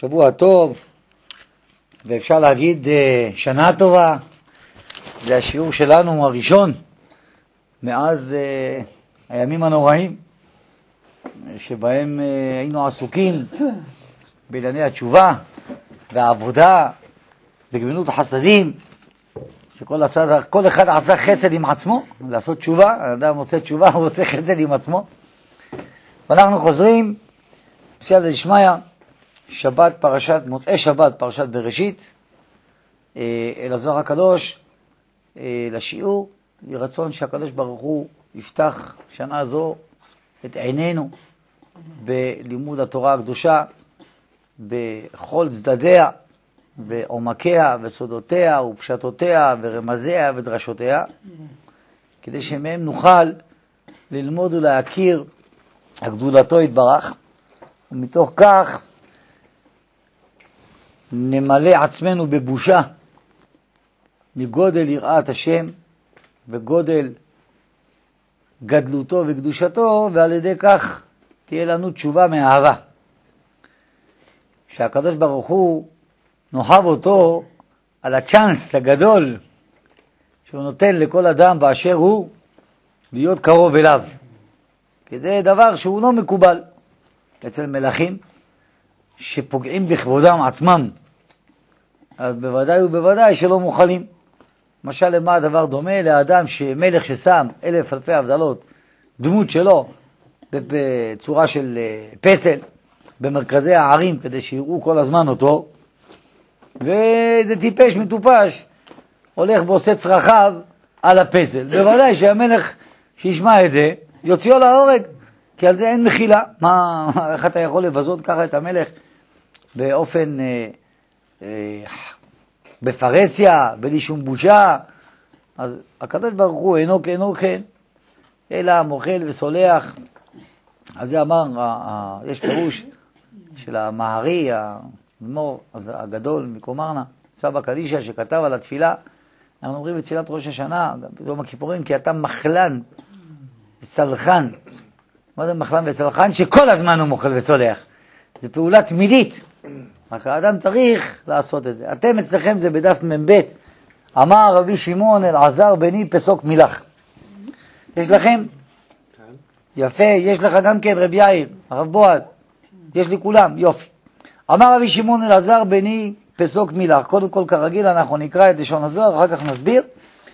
שבוע טוב, ואפשר להגיד שנה טובה. זה השיעור שלנו הראשון מאז הימים הנוראים שבהם היינו עסוקים בענייני התשובה והעבודה בגמילות החסדים, שכל אחד עשה חסד עם עצמו, לעשות תשובה. האדם עושה תשובה, הוא עושה חסד עם עצמו. ואנחנו חוזרים בסייעתא דשמיא, מוצאי שבת פרשת בראשית, אל הזוהר הקדוש, לשיעור. ירצון שהקדוש ברוך הוא יפתח שנה זו את עינינו בלימוד התורה הקדושה בכל צדדיה, בעומקיה וסודותיה ופשטותיה ורמזיה ודרשותיה, כדי שמהם נוכל ללמוד ולהכיר הגדולתו יתברך, ומתוך כך נמלא עצמנו בבושה מגודל יראת השם וגודל גדלותו וקדושתו, ועל ידי כך תהיה לנו תשובה מאהבה. שהקדוש ברוך הוא נוחב אותו על הצ'אנס הגדול שהוא נותן לכל אדם באשר הוא להיות קרוב אליו, כי זה דבר שהוא לא מקובל אצל מלכים שפוגעים בכבודם עצמם, אז בוודאי ובוודאי שלא מוכלים. למשל, למה הדבר דומה? לאדם שמלך ששם 1000 אלפי הבדלות דמות שלו בצורה של פסל במרכזי הערים כדי שיראו כל הזמן אותו, וזה טיפש מטופש הולך ועושה צרכיו על הפסל. בוודאי שהמלך שישמע את זה יוציאו להורג, כי על זה אין מחילה. איך אתה יכול לבזות ככה את המלך באופן בפרסיה, בלי שום בושה? אז הקדוש ברוך הוא אינו כן, אלא מוכל וסולח. על זה אמר, יש פירוש של המהרי, האדמו"ר הגדול מקומרנה, סבא קדישא, שכתב על התפילה. אנחנו אומרים בתפילת ראש השנה, גם ביום הכיפורים, כי אתה מחלן וסלחן. מה זה מחלן וסלחן? שכל הזמן הוא מוכל וסולח. זה פעולה תמידית. רק האדם צריך לעשות את זה. אתם אצלכם זה בדף מ"ב. אמר רבי שמעון אלעזר בני פסוק מילך. יש לכם? יפה. יש לך גם כן רבי יאיר, הרב בועז. יש לי כולם, יופי. אמר רבי שמעון אלעזר בני פסוק מילך. קודם כל כרגיל אנחנו נקרא את לשון הזוהר, אחר כך נסביר.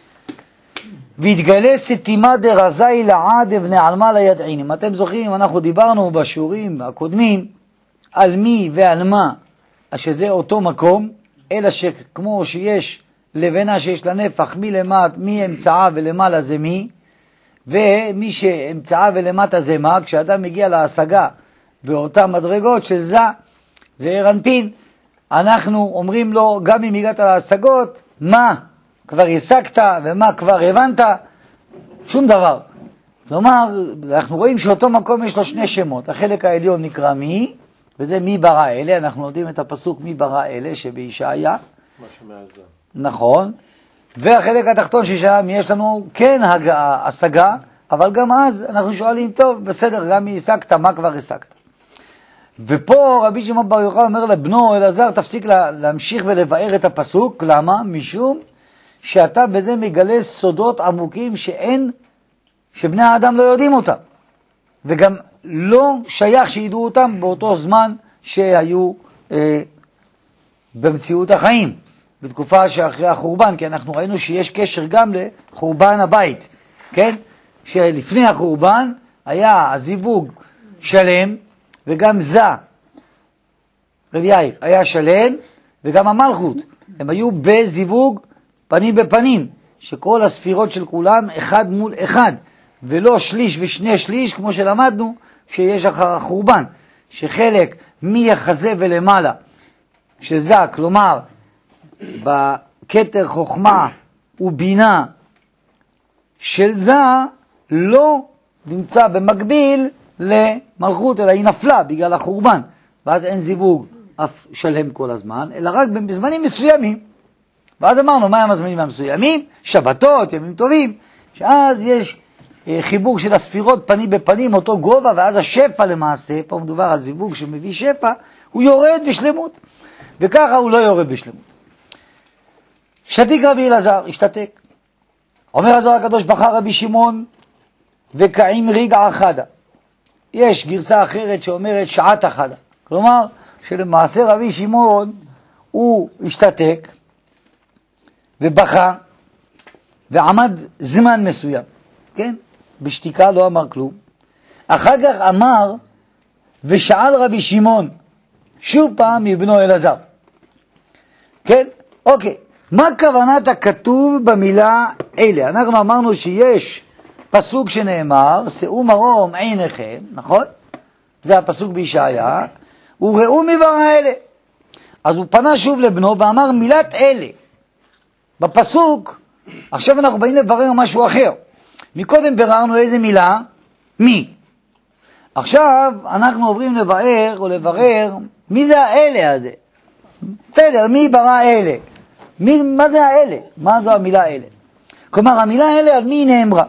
והתגלה סתימה דרזי לעד אבני עלמא לידעין. אם אתם זוכרים, אנחנו דיברנו בשיעורים הקודמים על מי ועל מה, שזה אותו מקום, אלא שכמו שיש לבנה שיש לה נפח מי אמצעה ולמעלה זה מי, ומי שאמצעה ולמטה זה מה. כשאדם מגיע להשגה באותן מדרגות שזה רנפין, אנחנו אומרים לו, גם אם הגעת להשגות, מה כבר השגת ומה כבר הבנת? שום דבר. כלומר, אנחנו רואים שאותו מקום יש לו שני שמות. החלק העליון נקרא מי, וזה מי ברא אלה. אנחנו יודעים את הפסוק מי ברא אלה שבישעיה. מה שמעל זה. נכון. והחלק התחתון ששם יש לנו כן השגה, אבל גם אז אנחנו שואלים, טוב, בסדר, גם מי השגת, מה כבר השגת? ופה רבי שמעון בר יוחאי אומר לבנו אלעזר, תפסיק להמשיך ולבאר את הפסוק. למה? משום שאתה בזה מגלה סודות עמוקים שבני האדם לא יודעים אותם, וגם לא שייך שידעו אותם באותו זמן שהיו במציאות החיים, בתקופה שאחרי החורבן, כי אנחנו ראינו שיש קשר גם לחורבן הבית, כן? שלפני החורבן היה הזיווג שלם, וגם רבי יאיר היה שלם, וגם המלכות, הם היו בזיווג פנים בפנים, שכל הספירות של כולם אחד מול אחד, ולא שליש ושני שליש כמו שלמדנו שיש אחר החורבן, שחלק מיחזה ולמעלה, שזה כלומר בכתר חוכמה ובינה של לא נמצא במקביל למלכות, אלא היא נפלה בגלל החורבן, ואז אין זיווג אף שלם כל הזמן, אלא רק בזמנים מסוימים. ואז אמרנו, מה הם הזמנים המסוימים? שבתות, ימים טובים, שאז יש חיבור של הספירות פנים בפנים, אותו גובה, ואז השפע למעשה, פה מדובר על זיווג שמביא שפע, הוא יורד בשלמות, וככה הוא לא יורד בשלמות. שתיק רבי אלעזר, השתתק. אומר הזוהר הקדוש, בחר רבי שמעון וקעים רגע אחדה. יש גרסה אחרת שאומרת שעת אחדה. כלומר, שלמעשה רבי שמעון הוא השתתק ובכה ועמד זמן מסוים, כן? בשתיקה לא אמר כלום. אחר כך אמר ושאל רבי שמעון שוב פעם מבנו אלעזר. כן? אוקיי. מה כוונת הכתוב במילה אלה? אנחנו אמרנו שיש פסוק שנאמר, שאו מרום עיניכם, נכון? זה הפסוק בישעיה, וראו מברא אלה. אז הוא פנה שוב לבנו ואמר מילת אלה. בפסוק, עכשיו אנחנו באים לברר משהו אחר. מקודם בררנו איזה מילה? מי. עכשיו אנחנו עוברים לברר מי זה האלה הזה. בסדר, מי ברא אלה? מה זה האלה? מה זו המילה אלה? כלומר, המילה אלה על מי נאמרה?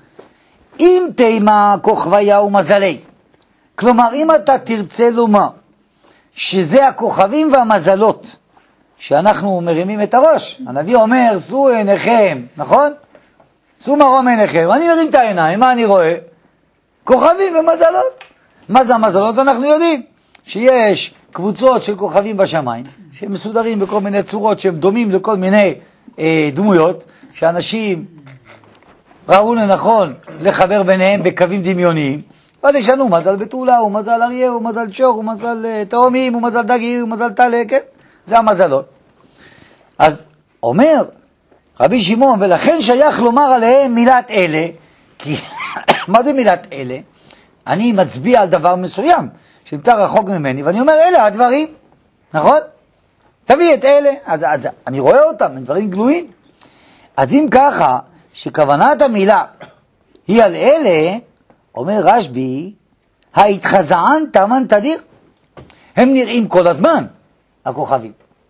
אם תימה כוכביה ומזלי. כלומר, אם אתה תרצה לומר שזה הכוכבים והמזלות שאנחנו מרימים את הראש, הנביא אומר, שאו עיניכם, נכון? שאו מרום עיניכם. אני מרים את העיניים, מה אני רואה? כוכבים ומזלות. מה זה המזלות? אנחנו יודעים שיש קבוצות של כוכבים בשמיים, שהם מסודרים בכל מיני צורות, שהם דומים לכל מיני דמויות, שאנשים ראו לנכון לחבר ביניהם בקווים דמיוניים, ואז יש לנו מזל בתולה, ומזל אריה, ומזל שור, ומזל תאומים, ומזל דגיר, ומזל טלה, כן? זה המזלות. אז אומר רבי שמעון, ולכן שייך לומר עליהם מילת אלה, כי מה זה מילת אלה? אני מצביע על דבר מסוים, שנמצא רחוק ממני, ואני אומר, אלה הדברים, נכון? תביא את אלה, אז אני רואה אותם, הם דברים גלויים. אז אם ככה, שכוונת המילה היא על אלה, אומר רשב"י, ההתחזען תמן תדיר. הם נראים כל הזמן, הכוכבים.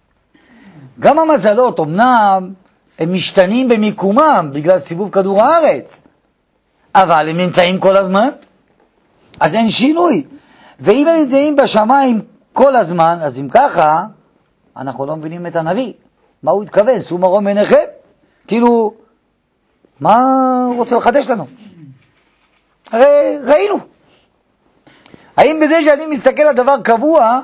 גם המזלות, אמנם, הם משתנים במיקומם, בגלל סיבוב כדור הארץ, אבל הם נמצאים כל הזמן, אז אין שינוי. ואם הם נמצאים בשמיים כל הזמן, אז אם ככה, אנחנו לא מבינים את הנביא. מה הוא התכוון? שאו מרום עיניכם? כאילו, מה הוא רוצה לחדש לנו? הרי ראינו. האם בזה שאני מסתכל על דבר קבוע,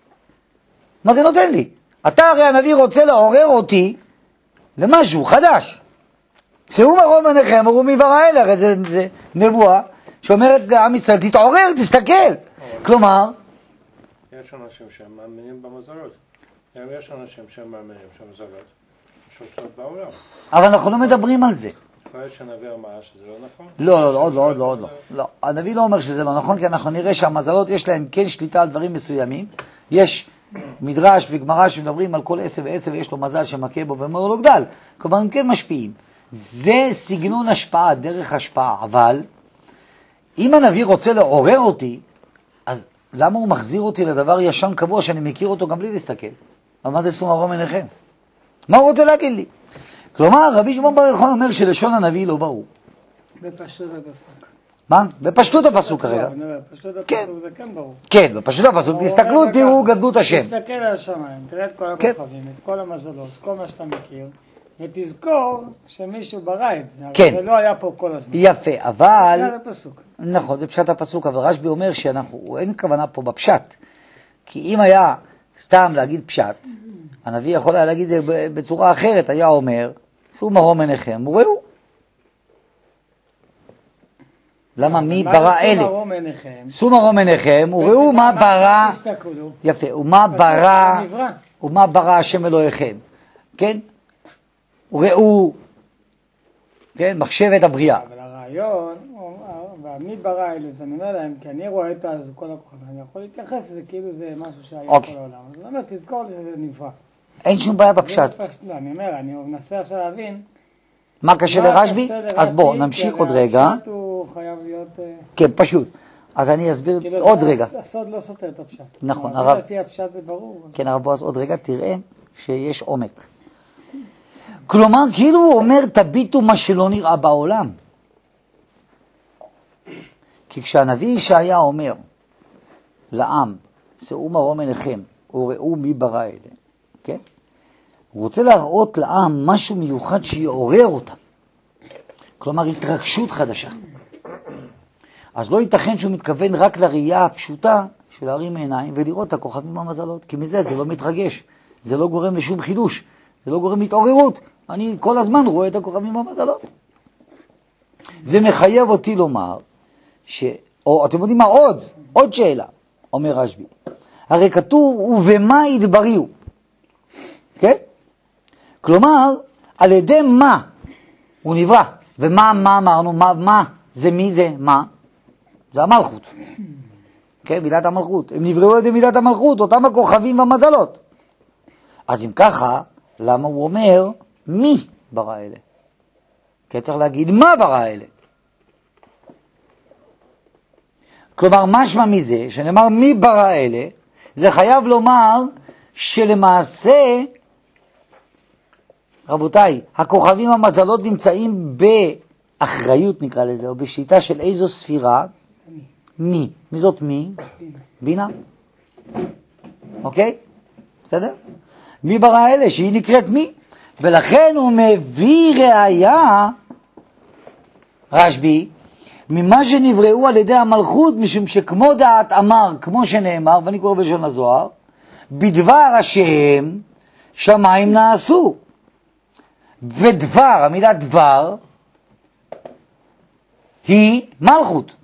מה זה נותן לי? אתה הרי הנביא רוצה לעורר אותי למשהו חדש. שאו מרום עיניכם, וראו מברא אלה, הרי זה נבואה שאומרת לעם ישראל, תתעורר, תסתכל. כלומר, יש אנשים שהם מאמינים במזלות. יש אנשים שהם מאמינים שהמזלות שולטות בעולם. אבל אנחנו לא מדברים על זה. יכול להיות שנביא אמר שזה לא נכון? לא, עוד לא. הנביא לא אומר שזה לא נכון, כי אנחנו נראה שהמזלות יש להם כן שליטה על דברים מסוימים. יש מדרש וגמרא שמדברים על כל עשר ועשר, ויש לו מזל שמכה בו ואומר לו גדל. כלומר, הם כן משפיעים. זה סגנון השפעה, דרך השפעה. אבל אם הנביא רוצה לעורר אותי, אז למה הוא מחזיר אותי לדבר ישן קבוע שאני מכיר אותו גם בלי להסתכל? אבל מה זה שאו מרום עיניכם? מה הוא רוצה להגיד לי? כלומר, רבי שמעון בר יוחאי אומר שלשון הנביא לא ברור. בפשטות הפסוק. מה? בפשטות הפסוק כרגע. בפשטות הפסוק זה כן ברור. כן, בפשטות הפסוק. תסתכלו, תראו גדלות השם. תסתכל על השמיים, תראה את כל הכוכבים, את כל המזלות, כל מה שאתה מכיר, ותזכור שמישהו ברא את זה. כן. זה לא היה פה כל הזמן. יפה, אבל... זה הפסוק. נכון, זה פשט הפסוק, אבל רשב"י אומר אין כוונה פה בפשט. כי אם היה סתם להגיד פשט, הנביא יכול היה להגיד את זה בצורה אחרת, היה אומר, שאו מרום עיניכם, וראו. למה מי ברא אלה? שאו מרום עיניכם, וראו מה ברא, יפה, ומה ברא השם אלוהיכם, כן? וראו, כן, מחשבת הבריאה. אבל הרעיון, מי ברא אלה, זה אני אומר להם, כי אני רואה את כל הכוכבים, אני יכול להתייחס לזה כאילו זה משהו שהיה כל העולם. אז אני אומר, תזכור שזה נברא. אין שום בעיה בפשט. לא, אני אומר, אני מנסה עכשיו להבין. מה קשה לרשב"י? אז בואו, נמשיך עוד רגע. הפשט הוא חייב להיות... כן, פשוט. אז אני אסביר עוד רגע. הסוד לא סותר את הפשט. נכון, הרב. לפי הפשט זה ברור. כן, הרב בועז, עוד רגע תראה שיש עומק. כלומר, כאילו הוא אומר, תביטו מה שלא נראה בעולם. כי כשהנביא ישעיה אומר לעם, שאו מרום עיניכם, וראו מי ברא אלה, כן? הוא רוצה להראות לעם משהו מיוחד שיעורר אותם. כלומר, התרגשות חדשה. אז לא ייתכן שהוא מתכוון רק לראייה הפשוטה של להרים עיניים ולראות את הכוכבים המזלות, כי מזה זה לא מתרגש, זה לא גורם לשום חידוש, זה לא גורם להתעוררות. אני כל הזמן רואה את הכוכבים המזלות. זה מחייב אותי לומר, או אתם יודעים מה עוד שאלה, אומר רשב"י. הרי כתוב, ובמה ידבריהו. כן? כלומר, על ידי מה הוא נברא. ומה אמרנו? מה? זה מי זה? מה? זה המלכות. כן, מידת המלכות. הם נבראו על ידי מידת המלכות, אותם הכוכבים והמזלות. אז אם ככה, למה הוא אומר מי ברא אלה? כי צריך להגיד מה ברא אלה. כלומר, משמע מזה, שנאמר מי ברא אלה, זה חייב לומר שלמעשה, רבותיי, הכוכבים המזלות נמצאים באחריות, נקרא לזה, או בשיטה של איזו ספירה? מי. מי זאת מי? בינה. אוקיי? בסדר? מי ברא אלה? שהיא נקראת מי. ולכן הוא מביא ראיה, רשב"י, ממה שנבראו על ידי המלכות, משום שכמו דעת אמר, כמו שנאמר, ואני קורא בלשון הזוהר, בדבר השם שמיים נעשו. ודבר, המילה דבר, היא מלכות.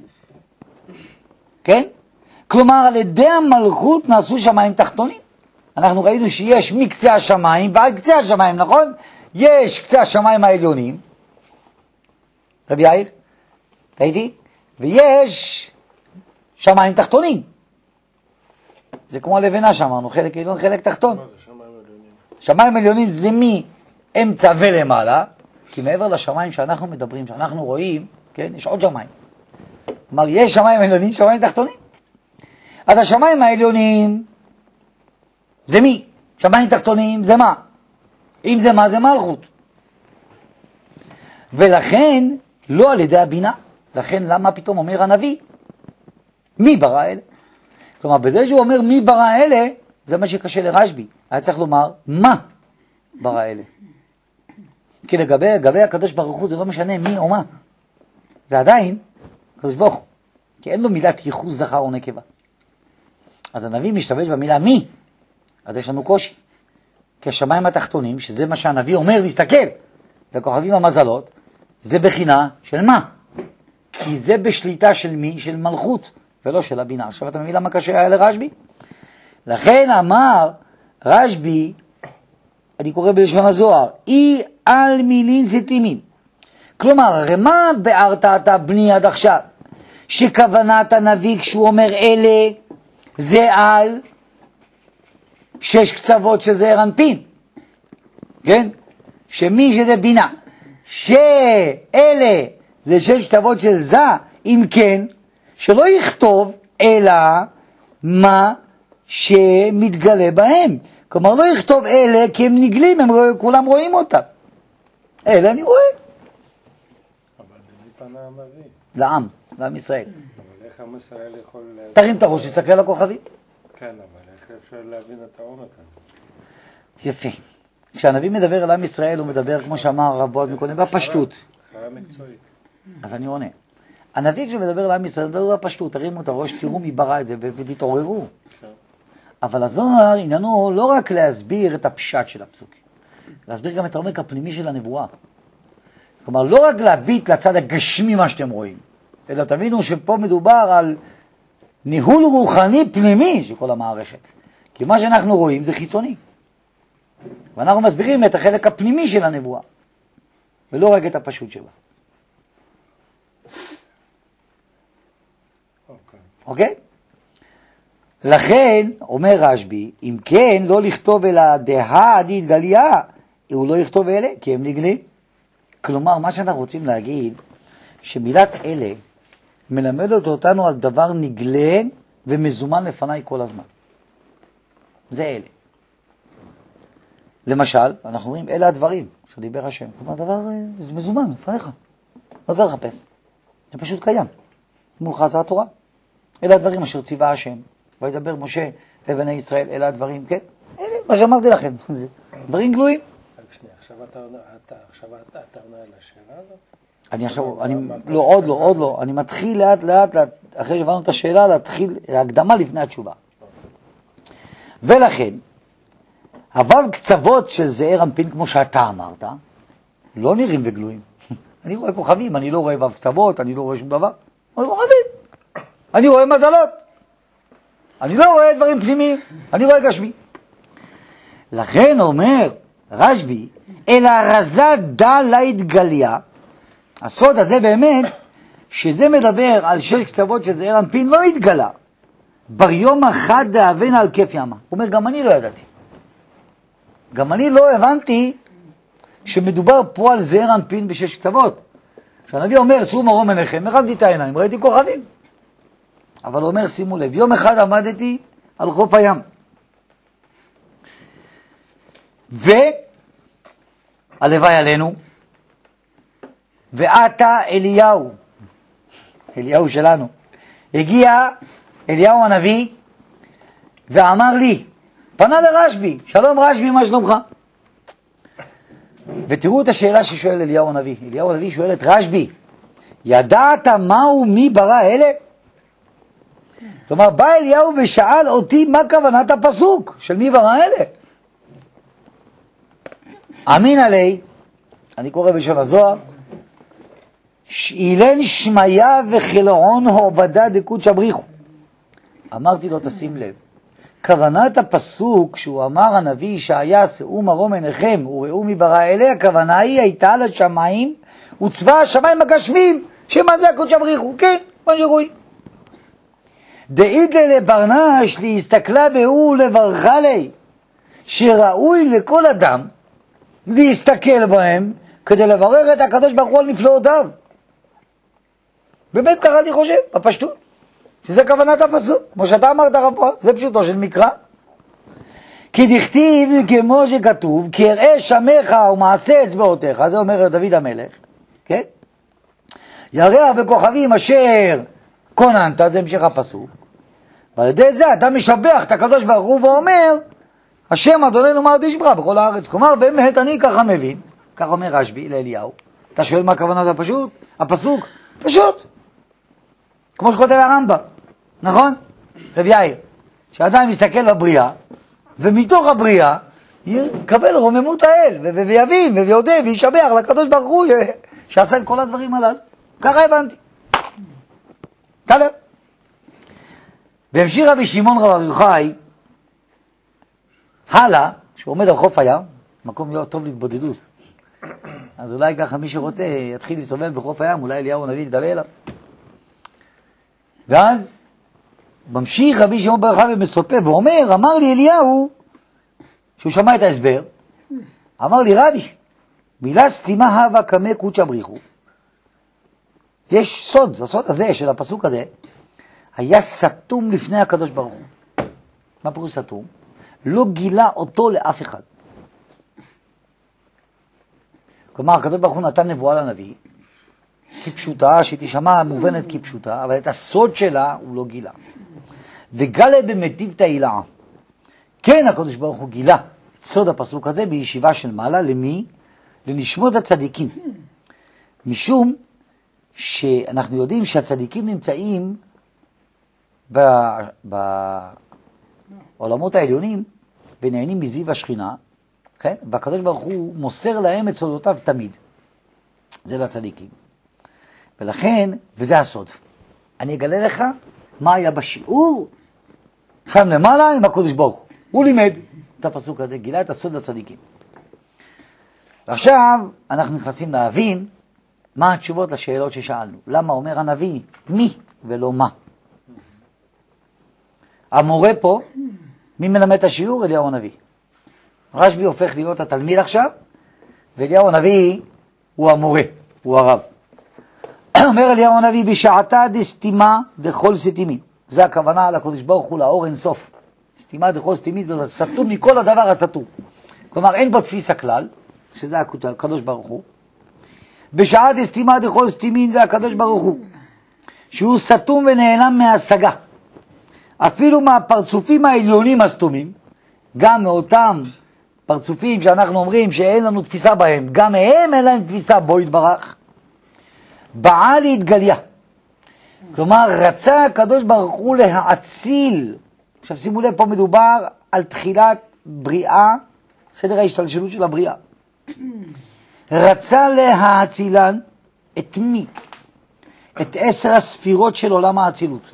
כן? כלומר, על ידי המלכות נעשו שמיים תחתונים. אנחנו ראינו שיש מקצה השמיים ועד קצה השמיים, נכון? יש קצה השמיים העליונים, רבי יאיר, ראיתי? ויש שמיים תחתונים. זה כמו הלבנה שאמרנו, חלק עליון, חלק תחתון. מה זה שמיים עליונים? שמיים עליונים זה מאמצע ולמעלה, כי מעבר לשמיים שאנחנו מדברים, שאנחנו רואים, כן, יש עוד שמיים. כלומר, יש שמיים עליונים, שמיים תחתונים. אז השמיים העליונים זה מי? שמיים תחתונים זה מה? אם זה מה, זה מלכות. ולכן, לא על ידי הבינה. לכן, למה פתאום אומר הנביא? מי ברא אלה? כלומר, בזה שהוא אומר מי ברא אלה, זה מה שקשה לרשב"י. היה צריך לומר, מה ברא אלה? כי לגבי הקדוש ברוך הוא זה לא משנה מי או מה. זה עדיין הקדוש ברוך הוא. כי אין לו מילת ייחוס זכר או נקבה. אז הנביא משתמש במילה מי. אז יש לנו קושי. כי השמיים התחתונים, שזה מה שהנביא אומר, להסתכל לכוכבים המזלות, זה בחינה של מה? כי זה בשליטה של מי? של מלכות, ולא של הבינה. עכשיו אתה מבין למה קשה היה לרשב"י? לכן אמר רשב"י, אני קורא בלשון הזוהר, אי על מילין סתימים. כלומר, הרי מה בארת אתה בני עד עכשיו? שכוונת הנביא כשהוא אומר אלה, זה על 6 קצוות שזה רנפין. כן? שמי שזה בינה. שאלה זה 6 קצוות של זה, אם כן, שלא יכתוב אלא מה שמתגלה בהם. כלומר, לא יכתוב אלה כי הם נגלים, כולם רואים אותם. אלה אני רואה. אבל למי פנה הנביא? לעם ישראל. אבל איך עם ישראל יכול... תרים את הראש, תסתכל על הכוכבים. כן, אבל איך אפשר להבין את העומק הזה? יפה. כשהנביא מדבר על עם ישראל, הוא מדבר, כמו שאמר הרב בועז מקודם, בפשטות. הכשרה מקצועית. אז אני עונה. הנביא כשמדבר על עם ישראל, מדבר בפשטות, תרימו את הראש, תראו מי ברא את זה ותתעוררו. אבל הזוהר עניינו לא רק להסביר את הפשט של הפסוקים, להסביר גם את העומק הפנימי של הנבואה. כלומר, לא רק להביט לצד הגשמי מה שאתם רואים, אלא תבינו שפה מדובר על ניהול רוחני פנימי של כל המערכת. כי מה שאנחנו רואים זה חיצוני. ואנחנו מסבירים את החלק הפנימי של הנבואה, ולא רק את הפשוט שלה. אוקיי? לכן, אומר רשב"י, אם כן, לא לכתוב אלא דהה עדית גליה, הוא לא יכתוב אלה, כי הם נגלים. כלומר, מה שאנחנו רוצים להגיד, שמילת אלה מלמדת אותנו על דבר נגלה ומזומן לפניי כל הזמן. זה אלה. למשל, אנחנו רואים, אלה הדברים שדיבר השם. כלומר, דבר זה מזומן לפניך. לא צריך לחפש. זה פשוט קיים. מולך זה התורה. אלה הדברים אשר ציווה השם. וידבר משה לבני ישראל, אלה הדברים, כן? אלה, מה שאמרתי לכם, זה דברים גלויים. עכשיו אתה עונה על השאלה הזאת? אני עכשיו, לא, עוד לא. אני מתחיל לאט, אחרי שהבנו את השאלה, להתחיל הקדמה לפני התשובה. ולכן, אבל קצוות של זעיר אנפין, כמו שאתה אמרת, לא נראים וגלויים. אני רואה כוכבים, אני לא רואה וו קצוות, אני לא רואה שום דבר. אני רואה כוכבים. אני רואה מזלות. אני לא רואה דברים פנימיים, אני רואה גשמי. לכן אומר רשב"י, אלא רזה דא לה התגליה, הסוד הזה באמת, שזה מדבר על 6 קצוות של זעיר אנפין, לא התגלה. בר יום אחד דאבן על כיף ימה. הוא אומר, גם אני לא ידעתי. גם אני לא הבנתי שמדובר פה על זעיר אנפין ב6 קצוות. כשהנביא אומר, שאו מרום עיניכם, הרמתי את העיניים, ראיתי כוכבים. אבל הוא אומר, שימו לב, יום אחד עמדתי על חוף הים. והלוואי עלינו, ועתה אליהו שלנו, הגיע אליהו הנביא, ואמר לי, פנה לרשב"י, שלום רשב"י, מה שלומך? ותראו את השאלה ששואל אליהו הנביא. אליהו הנביא שואל את רשב"י, ידעת מהו מי ברא אלה? כלומר, בא אליהו ושאל אותי מה כוונת הפסוק של מי ברא אלה. אמין עלי, אני קורא בשם הזוהר, אילן שמיה וחילעון העובדה דקודש בריחו. אמרתי לו, תשים לב, כוונת הפסוק שהוא אמר הנביא ישעיה, שאו מרום עיניכם וראו מי ברא אלה, הכוונה היא הייתה לשמיים וצבא השמיים הגשמיים, שמה זה הקודש בריחו, כן, מה שרואים. דאידלה לברנש להסתכלה בהו לברכה לי, שראוי לכל אדם להסתכל בהם כדי לברך את הקדוש ברוך הוא על נפלאותיו. באמת ככה אני חושב, בפשטות, שזה כוונת הפסוק, כמו שאתה אמרת רבו, זה פשוטו של מקרא. כי דכתיב כמו שכתוב, כי אראה שמך ומעשה אצבעותיך, זה אומר דוד המלך, כן? ירח וכוכבים אשר כוננת, זה המשך הפסוק. ועל ידי זה אתה משבח את הקדוש ברוך הוא ואומר, השם אדוננו מר תשבחה בכל הארץ. כלומר, באמת אני ככה מבין, כך אומר רשב"י לאליהו. אתה שואל מה הכוונת הפסוק? פשוט. כמו שכותב הרמב"ם, נכון? רב יאיר, שאדם מסתכל בבריאה, ומתוך הבריאה יקבל רוממות האל, ויבין, ויודע, וישבח לקדוש ברוך הוא שעשה את כל הדברים הללו. ככה הבנתי. תלם. והמשיך רבי שמעון רב יוחאי, הלאה, שהוא עומד על חוף הים, מקום להיות טוב להתבודדות. אז אולי ככה מי שרוצה יתחיל להסתובב בחוף הים, אולי אליהו הנביא יתגלה אליו. ואז ממשיך רבי שמעון בר יוחאי ומסופר ואומר, אמר לי אליהו, שהוא שמע את ההסבר, אמר לי רבי, מילה סתימה הווה קמא קודשא בריחו. יש סוד, הסוד הזה של הפסוק הזה, היה סתום לפני הקדוש ברוך הוא. מה פירוש סתום? לא גילה אותו לאף אחד. כלומר, הקדוש ברוך הוא נתן נבואה לנביא, כפשוטה, שתשמע מובנת כפשוטה, אבל את הסוד שלה הוא לא גילה. וגלה במטיב תהילאה. כן, הקדוש ברוך הוא גילה את סוד הפסוק הזה בישיבה של מעלה, למי? לנשמות הצדיקים. משום שאנחנו יודעים שהצדיקים נמצאים בעולמות העליונים ונהנים מזיו השכינה, כן? והקדוש ברוך הוא מוסר להם את סודותיו תמיד. זה לצדיקים. ולכן, וזה הסוד. אני אגלה לך מה היה בשיעור שם למעלה עם הקדוש ברוך הוא. הוא לימד את הפסוק הזה, גילה את הסוד לצדיקים. ועכשיו אנחנו נכנסים להבין מה התשובות לשאלות ששאלנו. למה אומר הנביא מי ולא מה? המורה פה, מי מלמד את השיעור? אליהו הנביא. רשב"י הופך להיות התלמיד עכשיו, ואליהו הנביא הוא המורה, הוא הרב. אומר אליהו הנביא, בשעתה דסתימה דכל סתימי. זה הכוונה לקדוש ברוך הוא, לאור אין סוף. סתימה דכל סתימי, זה סתום מכל הדבר הסתום. כלומר, אין בו תפיס הכלל, שזה הקדוש ברוך הוא. בשעה דסתימה דכל סתימין, זה הקדוש ברוך הוא. שהוא סתום ונעלם מהשגה. אפילו מהפרצופים העליונים הסתומים, גם מאותם פרצופים שאנחנו אומרים שאין לנו תפיסה בהם, גם הם אין להם תפיסה בו יתברך, באה להתגליה. כלומר, רצה הקדוש ברוך הוא להאציל. עכשיו שימו לב, פה מדובר על תחילת בריאה, סדר ההשתלשלות של הבריאה. רצה להאצילן את מי? את 10 הספירות של עולם האצילות.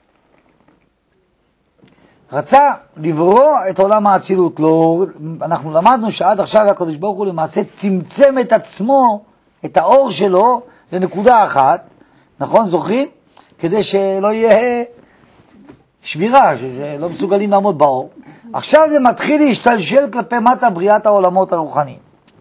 רצה לברוא את עולם האצילות. לא, אנחנו למדנו שעד עכשיו הקדוש ברוך הוא למעשה צמצם את עצמו, את האור שלו, לנקודה אחת, נכון? זוכרים? כדי שלא יהיה שבירה, שלא מסוגלים לעמוד באור. עכשיו זה מתחיל להשתלשל כלפי מטה בריאת העולמות הרוחניים.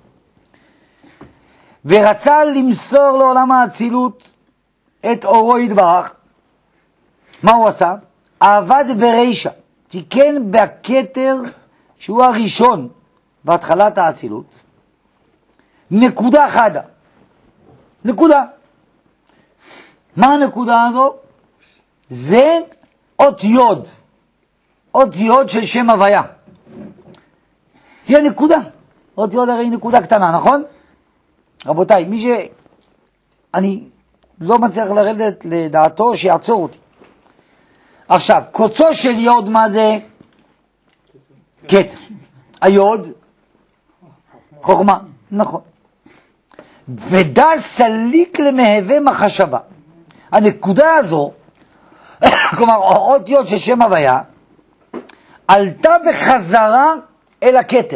ורצה למסור לעולם האצילות את אורו יתברך. מה הוא עשה? עבד ברישה, תיקן בכתר שהוא הראשון בהתחלת האצילות, נקודה חדה. נקודה. מה הנקודה הזו? זה אות יוד. אות יוד של שם הוויה. היא הנקודה. אות יוד הרי היא נקודה קטנה, נכון? רבותיי, מי שאני לא מצליח לרדת לדעתו, שיעצור אותי. עכשיו, קוצו של יוד מה זה? קטע. היוד? חוכמה. נכון. ודע סליק למהווה מחשבה. הנקודה הזו, כלומר, אות יוד של שם הוויה, עלתה בחזרה אל הכתר.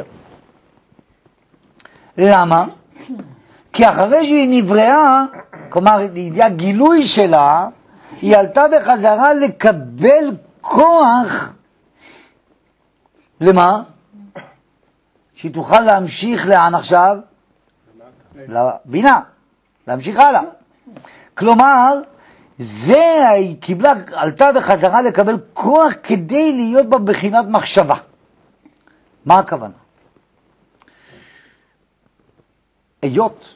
למה? כי אחרי שהיא נבראה, כלומר, הגילוי שלה, היא עלתה בחזרה לקבל כוח, למה? שהיא תוכל להמשיך לאן עכשיו? לבינה, להמשיך הלאה. כלומר, זה היא קיבלה, עלתה בחזרה לקבל כוח כדי להיות בה בחינת מחשבה. מה הכוונה? היות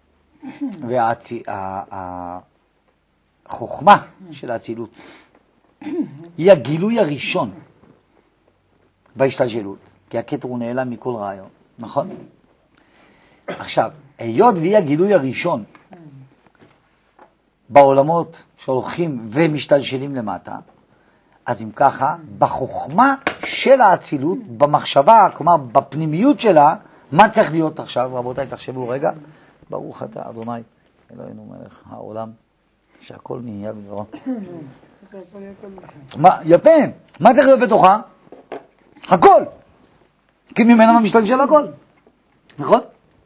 והחוכמה של האצילות היא הגילוי הראשון בהשתלשלות, כי הכתר הוא נעלם מכל רעיון, נכון? עכשיו, היות והיא הגילוי הראשון בעולמות שהולכים ומשתלשלים למטה, אז אם ככה, בחוכמה של האצילות, במחשבה, כלומר בפנימיות שלה, מה צריך להיות עכשיו? רבותיי, תחשבו רגע. ברוך אתה, אדוני, אלוהינו מלך העולם, שהכל נהיה בדברו. יפה, מה צריך להיות בתוכה? הכל. כי ממנה משתלשל הכל. נכון?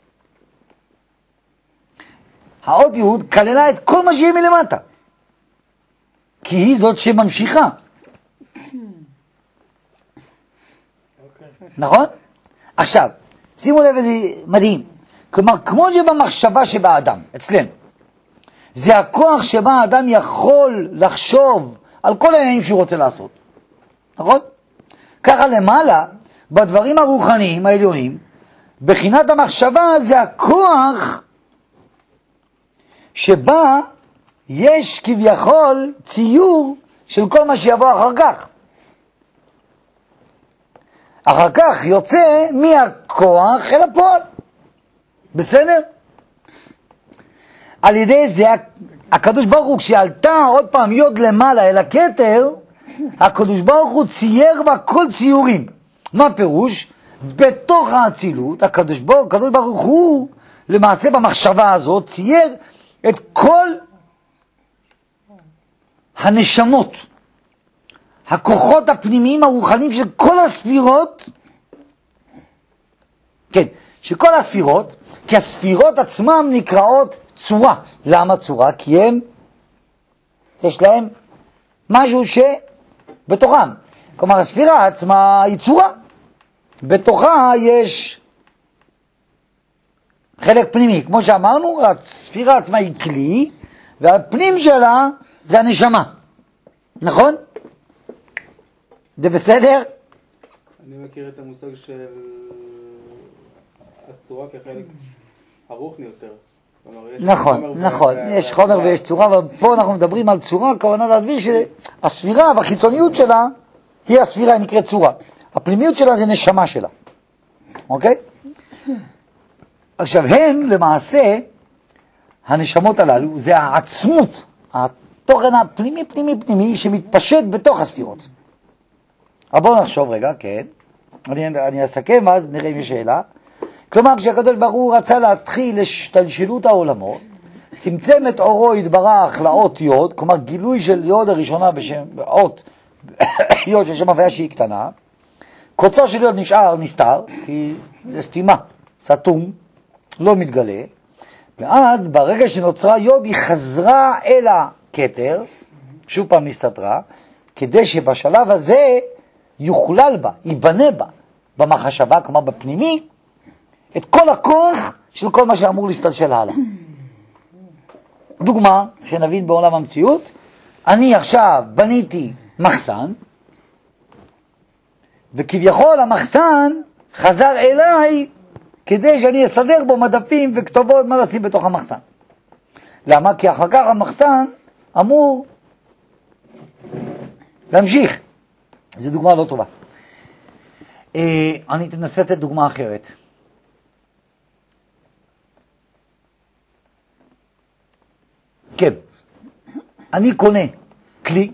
האות יהוד כללה את כל מה שיהיה מלמטה. כי היא זאת שממשיכה. נכון? עכשיו, שימו לב, זה מדהים. כלומר, כמו שבמחשבה שבאדם, אצלנו, זה הכוח שבה האדם יכול לחשוב על כל העניינים שהוא רוצה לעשות. נכון? ככה למעלה, בדברים הרוחניים, העליונים, בחינת המחשבה זה הכוח שבה יש כביכול ציור של כל מה שיבוא אחר כך. אחר כך יוצא מהכוח אל הפועל. בסדר? על ידי זה הקדוש ברוך הוא, כשעלתה עוד פעם יוד למעלה אל הכתר, הקדוש ברוך הוא צייר בה כל ציורים. מה פירוש? בתוך האצילות, הקדוש ברוך הוא למעשה במחשבה הזאת צייר את כל הנשמות, הכוחות הפנימיים הרוחניים של כל הספירות, כן, של כל הספירות, כי הספירות עצמם נקראות צורה. למה צורה? כי הם, יש להם משהו שבתוכם. כלומר, הספירה עצמה היא צורה. בתוכה יש חלק פנימי. כמו שאמרנו, הספירה עצמה היא כלי, והפנים שלה זה הנשמה. נכון? זה בסדר? אני מכיר את המושג של הצורה כחלק הרוחני יותר. נכון, יש חומר ויש צורה, אבל פה אנחנו מדברים על צורה, כוונה להסביר שהספירה והחיצוניות שלה היא הספירה, היא נקראת צורה. הפנימיות שלה זה נשמה שלה. אוקיי? עכשיו, הם למעשה, הנשמות הללו, זה העצמות, התוכן הפנימי שמתפשט בתוך הספירות. אבל בואו נחשוב רגע, כן. אני אסכם, אז נראה אם יש שאלה. כלומר, כשהקדוש ברוך הוא רצה להתחיל להשתלשלות העולמות, צמצם את אורו יתברך לאות יוד, כלומר גילוי של יוד הראשונה בשם, אות יוד ששם הוויה שהיא קטנה, קוצו של יוד נשאר נסתר, כי זה סתימה, סתום, לא מתגלה, ואז ברגע שנוצרה יוד היא חזרה אל הכתר, שוב פעם נסתתרה, כדי שבשלב הזה יוכלל בה, ייבנה בה, במחשבה, כלומר בפנימי, את כל הכוח של כל מה שאמור להשתלשל הלאה. דוגמה, שנבין בעולם המציאות, אני עכשיו בניתי מחסן, וכביכול המחסן חזר אליי כדי שאני אסדר בו מדפים וכתובות מה לשים בתוך המחסן. למה? כי אחר כך המחסן אמור להמשיך. זו דוגמה לא טובה. אני תנסה לתת דוגמה אחרת. כן, אני קונה כלי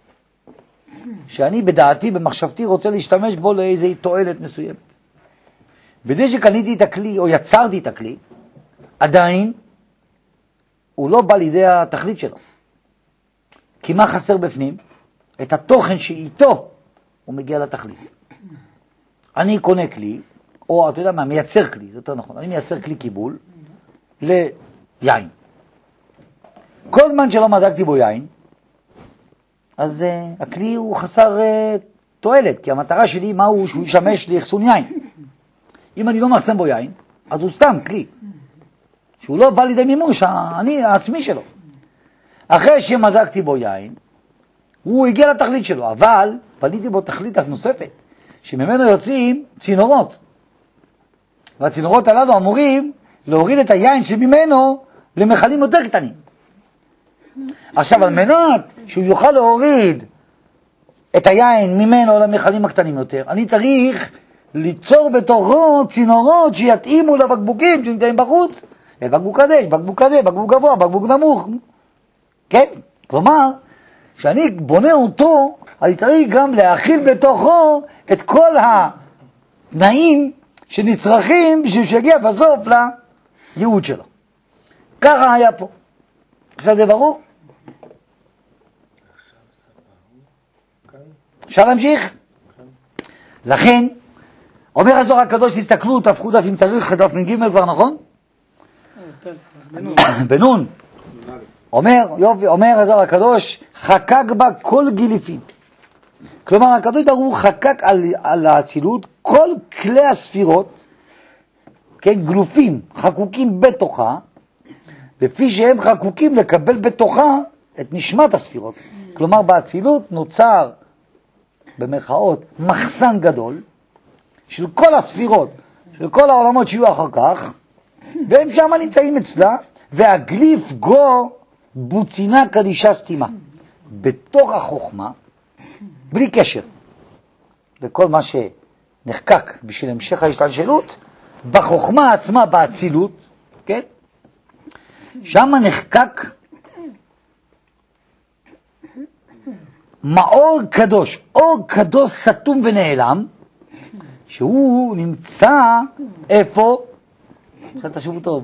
שאני בדעתי, במחשבתי, רוצה להשתמש בו לאיזו תועלת מסוימת. בדי שקניתי את הכלי או יצרתי את הכלי, עדיין הוא לא בא לידי התכלית שלו. כי מה חסר בפנים? את התוכן שאיתו הוא מגיע לתכלית. אני קונה כלי, או אתה יודע מה, מייצר כלי, זה יותר נכון, אני מייצר כלי קיבול ליין. כל זמן שלא מדקתי בו יין, אז הכלי הוא חסר תועלת, כי המטרה שלי מה הוא? שהוא ישמש לאחסון יין. אם אני לא מחסן בו יין, אז הוא סתם כלי, שהוא לא בא לידי מימוש, אני העצמי שלו. אחרי שמדקתי בו יין, הוא הגיע לתכלית שלו, אבל בניתי בו תכלית נוספת, שממנו יוצאים צינורות. והצינורות הללו אמורים להוריד את היין שממנו למחלים יותר קטנים. עכשיו, על מנת שהוא יוכל להוריד את היין ממנו למחלים הקטנים יותר, אני צריך ליצור בתוכו צינורות שיתאימו לבקבוקים שנמצאים בחוץ. בקבוק כזה, בקבוק כזה, בקבוק גבוה, בקבוק נמוך. כן? כלומר, כשאני בונה אותו, אני צריך גם להכיל בתוכו את כל התנאים שנצרכים בשביל שיגיע בסוף לייעוד שלו. ככה היה פה. עכשיו זה ברור? אפשר להמשיך? לכן, אומר הזוהר הקדוש, תסתכלו, תהפכו דף אם צריך, דף מג' כבר, נכון? בנון. אומר הזוהר הקדוש, חקק בה כל גיליפים. כלומר, הקדוש ברוך הוא חקק על האצילות כל כלי הספירות, כן, גלופים, חקוקים בתוכה, לפי שהם חקוקים לקבל בתוכה את נשמת הספירות. כלומר, באצילות נוצר, במרכאות, מחסן גדול, של כל הספירות, של כל העולמות שיהיו אחר כך, והם שם נמצאים אצלה, והגליף גו בוצינה קדישה סתימה. בתוך החוכמה, בלי קשר לכל מה שנחקק בשביל המשך ההשתלשלות, בחוכמה עצמה, באצילות, כן? שם נחקק מאור קדוש, אור קדוש סתום ונעלם, שהוא נמצא איפה? עכשיו תחשבו טוב.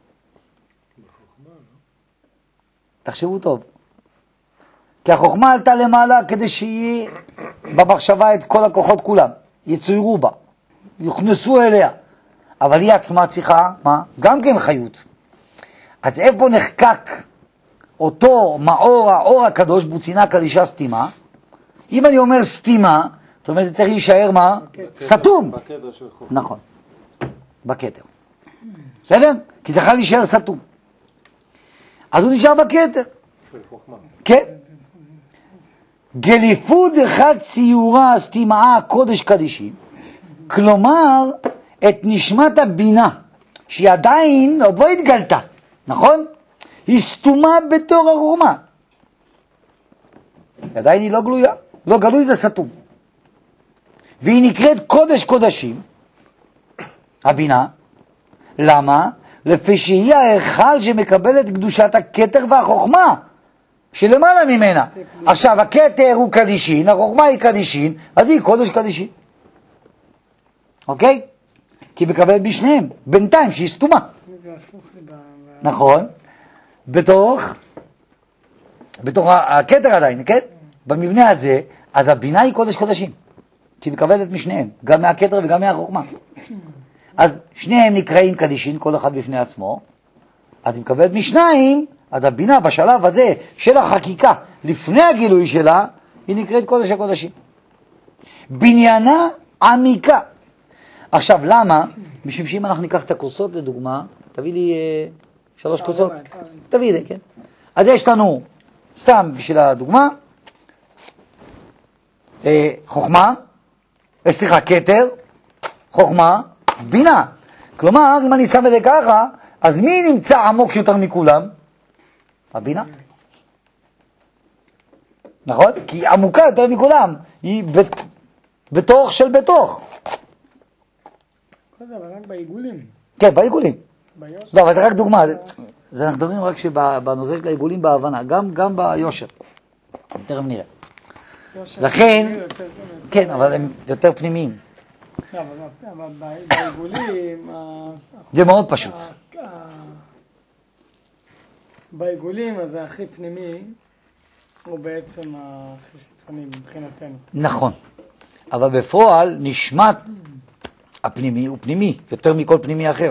תחשבו טוב. כי החוכמה עלתה למעלה כדי שיהיה במחשבה את כל הכוחות כולם, יצוירו בה, יוכנסו אליה. אבל היא עצמה צריכה, מה? גם כן חיות. אז איפה נחקק אותו מאור, האור הקדוש, בוצינה קדישה סתימה? אם אני אומר סתימה, זאת אומרת, זה צריך להישאר מה? סתום. בכתר של חוכמה. נכון, בכתר. בסדר? כי זה חייב להישאר סתום. אז הוא נשאר בכתר. של חוכמה. כן. גליפוד אחד ציורה סתימה קודש קדישים, כלומר, את נשמת הבינה, שהיא עדיין עוד לא התגלתה, נכון? היא סתומה בתור החוכמה. עדיין היא לא גלויה. לא גלוי זה סתום. והיא נקראת קודש קודשים, הבינה. למה? לפי שהיא ההיכל שמקבל את קדושת הכתר והחוכמה שלמעלה ממנה. עכשיו, הכתר הוא קדישין, החוכמה היא קדישין, אז היא קודש קדישין. אוקיי? כי מקבל בשניהם, בינתיים שהיא סתומה. נכון? בתוך הכתר עדיין, כן? במבנה הזה, אז הבינה היא קודש קודשים. כי מקבלת משניהם, גם מהכתר וגם מהחוכמה. אז שניהם נקראים קדישין, כל אחד בפני עצמו. אז היא מקבלת משניים, אז הבינה בשלב הזה של החקיקה, לפני הגילוי שלה, היא נקראת קודש הקודשים. בניינה עמיקה. עכשיו, למה? משום שאם אנחנו ניקח את הכוסות לדוגמה, תביא לי 3 כוסות. תביא לי, כן. אז יש לנו, סתם בשביל הדוגמה, חוכמה, סליחה, כתר, חוכמה, בינה. כלומר, אם אני שם את זה ככה, אז מי נמצא עמוק יותר מכולם? הבינה. נכון? כי היא עמוקה יותר מכולם. היא בתוך של בתוך. כל זה, אבל רק בעיגולים. כן, בעיגולים. לא, אבל זה רק דוגמה. זה אנחנו מדברים רק שבנושא של העיגולים בהבנה, גם ביושר. תכף נראה. לכן, כן, אבל הם יותר פנימיים. אבל בעיגולים... זה מאוד פשוט. בעיגולים, אז הכי פנימי הוא בעצם הכי חיצוני מבחינתנו. נכון. אבל בפועל נשמת הפנימי הוא פנימי, יותר מכל פנימי אחר.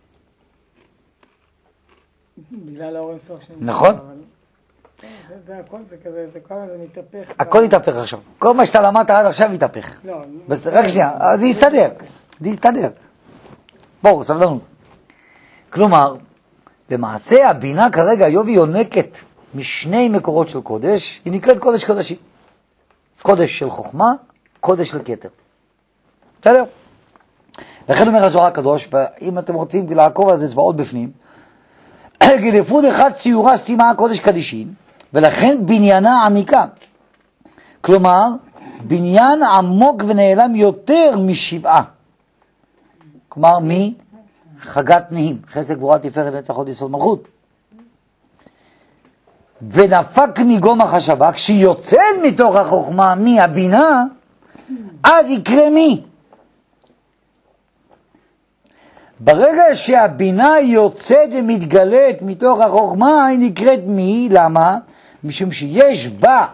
בגלל האור אינסוף שנמצא. נכון. זה הכל, זה כזה, זה כל זה מתהפך. הכל יתהפך עכשיו. כל מה שאתה למדת עד עכשיו יתהפך. לא. רק שנייה, אז זה יסתדר. זה יסתדר. בואו, סבלנות. כלומר, למעשה הבינה כרגע היום היא יונקת משני מקורות של קודש, היא נקראת קודש קודשים. קודש של חוכמה, קודש של כתר. בסדר? לכן אומר הזוהר הקדוש, ואם אתם רוצים לעקוב על זה צבאות בפנים, גלפוד אחד ציורה סתימה קודש קדישין, ולכן בניינה עמיקה. כלומר, בניין עמוק ונעלם יותר משבעה. כלומר, מחגת נהים, חסד גבורה תפארת נצח הוד יסוד מלכות. ונפק מגום החשבה, כשהיא יוצאת מתוך החוכמה, מהבינה, אז יקרה מי? ברגע שהבינה יוצאת ומתגלית מתוך החוכמה, היא נקראת מי? למה? משום שיש בה,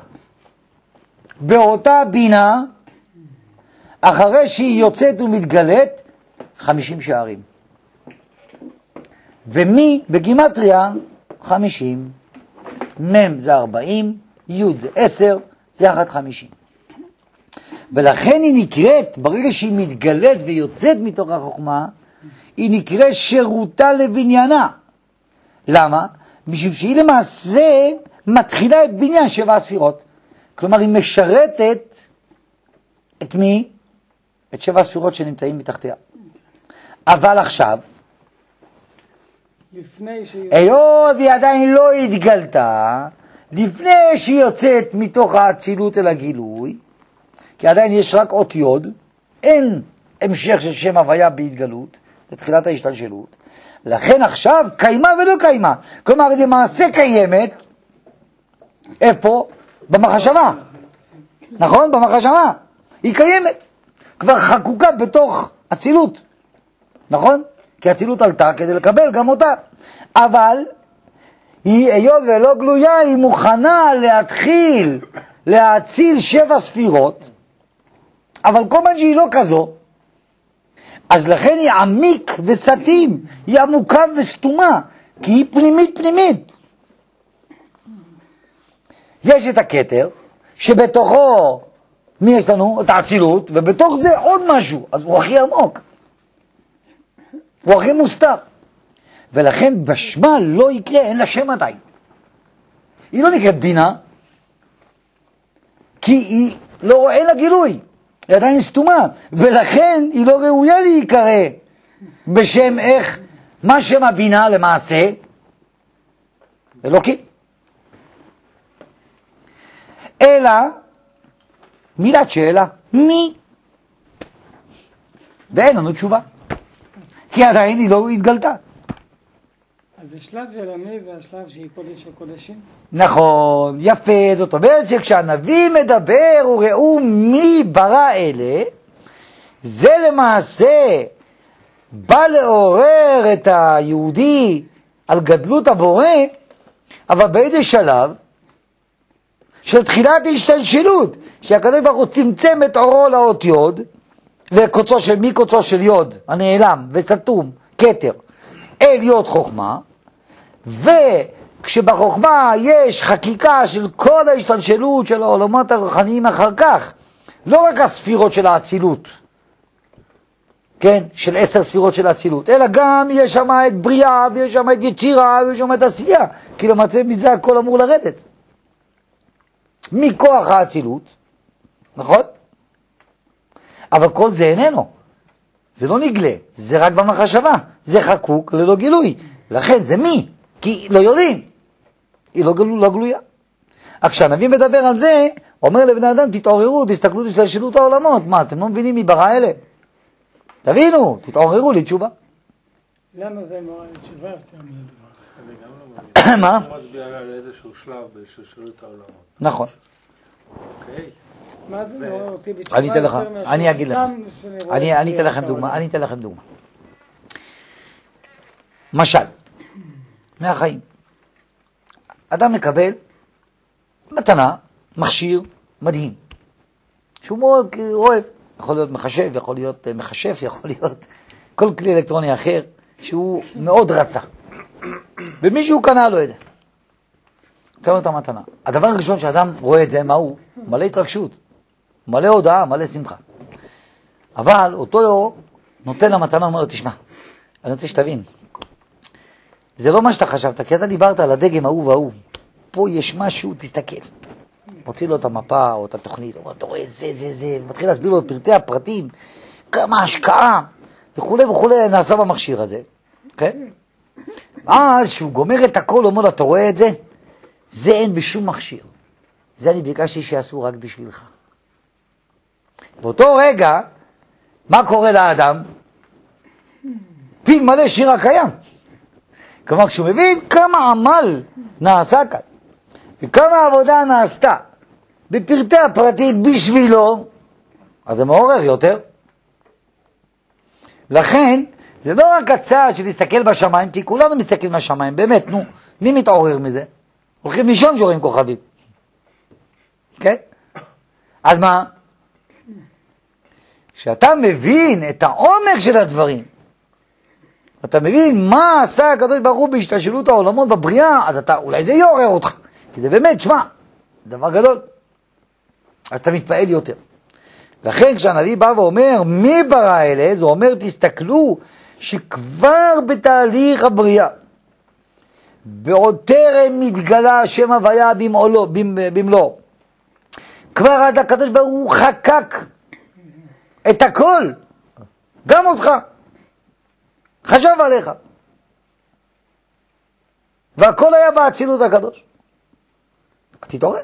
באותה בינה, אחרי שהיא יוצאת ומתגלית, 50 שערים. ומי בגימטריה? 50. מם זה 40, י' זה 10, יחד 50. ולכן היא נקראת, ברגע שהיא מתגלית ויוצאת מתוך החוכמה, היא נקראת שירותה לבניינה. למה? משום שהיא למעשה מתחילה את בניין 7 הספירות. כלומר, היא משרתת את מי? את 7 הספירות שנמצאים מתחתיה. אבל עכשיו, היות היא עדיין לא התגלתה, לפני שהיא יוצאת מתוך האצילות אל הגילוי, כי עדיין יש רק אות יוד, אין המשך של שם הוויה בהתגלות, זה תחילת ההשתלשלות. לכן עכשיו קיימה ולא קיימה. כלומר, היא למעשה קיימת, איפה? במחשבה. נכון? במחשבה. היא קיימת. כבר חקוקה בתוך אצילות. נכון? כי אצילות עלתה כדי לקבל גם אותה. אבל היא, היות ולא גלויה, היא מוכנה להתחיל להציל 7 ספירות, אבל כל מה שהיא לא כזו, אז לכן היא עמיק וסתים, היא עמוקה וסתומה, כי היא פנימית פנימית. יש את הכתר, שבתוכו, מי יש לנו? את האצילות, ובתוך זה עוד משהו, אז הוא הכי עמוק. הוא הכי מוסתר. ולכן בשמה לא יקרה, אין לה שם עדיין. היא לא נקראת בינה, כי היא לא, אין לה גילוי. היא עדיין סתומה, ולכן היא לא ראויה להיקרא בשם איך, מה שם הבינה למעשה? אלוקים. אלא, מילת שאלה, מי? ואין לנו תשובה, כי עדיין היא לא התגלתה. אז השלב של המי זה השלב שהיא קודש הקודשים? נכון, יפה, זאת אומרת שכשהנביא מדבר וראו מי ברא אלה, זה למעשה בא לעורר את היהודי על גדלות הבורא, אבל באיזה שלב? של תחילת ההשתלשלות, שהקדוש ברוך הוא צמצם את אורו לאות יוד, וקוצו של מקוצו של יוד, הנעלם וסתום, כתר, אל יוד חוכמה, וכשבחוכמה יש חקיקה של כל ההשתלשלות של העולמות הרוחניים אחר כך, לא רק הספירות של האצילות, כן, של 10 ספירות של האצילות, אלא גם יש שם את בריאה, ויש שם את יצירה, ויש שם את עשייה, כי למצב מזה הכל אמור לרדת. מכוח האצילות, נכון? אבל כל זה איננו, זה לא נגלה, זה רק במחשבה, זה חקוק ללא גילוי, לכן זה מי? כי לא יודעים, היא לא גלויה. אך כשהנביא מדבר על זה, אומר לבני אדם, תתעוררו, תסתכלו לשלשלות העולמות. מה, אתם לא מבינים מי ברא אלה? תבינו, תתעוררו לתשובה. למה זה מורה לתשובה יותר מדבר? אני גם לא מבין. מה? הוא מצביע על איזשהו שלב בשלשלות העולמות. נכון. אוקיי. מה זה מעורר אותי בתשובה? אני אתן לך, יותר מאשר אני אגיד לך. סתם שאני רואה אני אתן לכם דוגמה, אני אתן לכם דוגמה. משל, מהחיים. אדם מקבל מתנה, מכשיר מדהים, שהוא מאוד אוהב. יכול להיות מחשב, יכול להיות מחשף, יכול להיות כל כלי אלקטרוני אחר, שהוא מאוד רצה. ומישהו קנה לו את זה. נותן לו את המתנה. הדבר הראשון שאדם רואה את זה, מה הוא? מלא התרגשות, מלא הודעה, מלא שמחה. אבל אותו נותן למתנה, אומר לו, תשמע, אני רוצה שתבין. זה לא מה שאתה חשבת, כי אתה דיברת על הדגם ההוא וההוא. פה יש משהו, תסתכל. מוציא לו את המפה או את התוכנית, הוא אומר, אתה רואה, זה, מתחיל להסביר לו את פרטי הפרטים, כמה השקעה, וכו' נעשה במכשיר הזה. כן? אז שהוא גומר את הכל, הוא אומר לו, אתה רואה את זה? זה אין בשום מכשיר. זה אני ביקשתי שיעשו רק בשבילך. באותו רגע, מה קורה לאדם? פי מלא שיר הקיים. כלומר, כשהוא מבין כמה עמל נעשה כאן, וכמה עבודה נעשתה בפרטי הפרטים בשבילו, אז זה מעורר יותר. לכן, זה לא רק הצעד של להסתכל בשמיים, כי כולנו מסתכלים בשמיים, באמת, נו, מי מתעורר מזה? הולכים לישון שרואים כוכבים. כן? אז מה? כשאתה מבין את העומק של הדברים, אתה מבין מה עשה הקדוש ברוך הוא בהשתלשלות העולמות בבריאה, אז אתה, אולי זה יעורר אותך, כי זה באמת, שמע, דבר גדול. אז אתה מתפעל יותר. לכן כשהנביא בא ואומר, מי ברא אלה? זה אומר, תסתכלו, שכבר בתהליך הבריאה, בעוד טרם מתגלה השם הוויה במלואו, כבר עד הקדוש ברוך הוא חקק את הכל, גם אותך, חשב עליך, והכל היה באצילות הקדוש. תתעורר.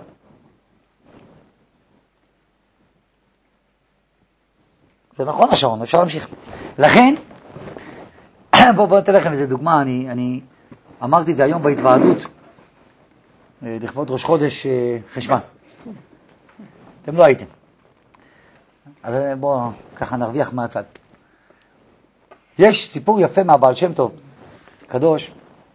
זה נכון השעון, אפשר להמשיך. לכן, בואו נתן לכם איזה דוגמה, אני אמרתי את זה היום בהתוועדות, לכבוד ראש חודש חשבן. אתם לא הייתם. אז בואו ככה נרוויח מהצד. יש סיפור יפה מהבעל שם טוב, קדוש,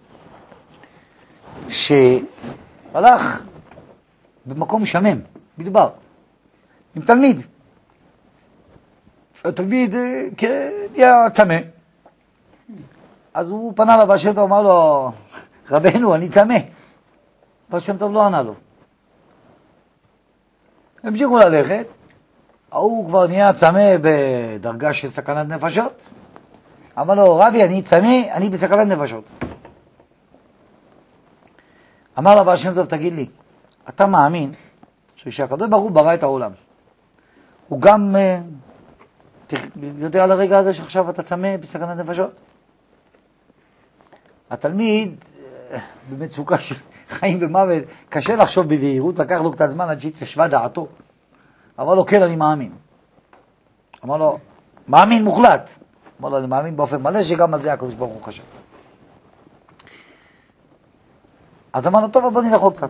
שהלך במקום שמם, מדבר, עם תלמיד. התלמיד נהיה צמא. אז הוא פנה לבעל שם טוב, אמר לו, רבנו, אני צמא. בעל שם טוב לא ענה לו. המשיכו ללכת, הוא כבר נהיה צמא בדרגה של סכנת נפשות. אמר לו, רבי, אני צמא, אני בסכנת נפשות. אמר לו בעל שם טוב, תגיד לי, אתה מאמין שכשהקדוש ברוך הוא ברא את העולם, הוא גם יודע על הרגע הזה שעכשיו אתה צמא בסכנת נפשות? התלמיד במצוקה חיים ומוות, קשה לחשוב בבהירות, לקח לו קצת זמן עד שהתיישבה דעתו. אמר לו, כן, אני מאמין. אמר לו, מאמין מוחלט. אמר לו, אני מאמין באופן מלא שגם על זה הקדוש ברוך הוא חשב. אז אמר לו, טוב, בוא נלך עוד קצת.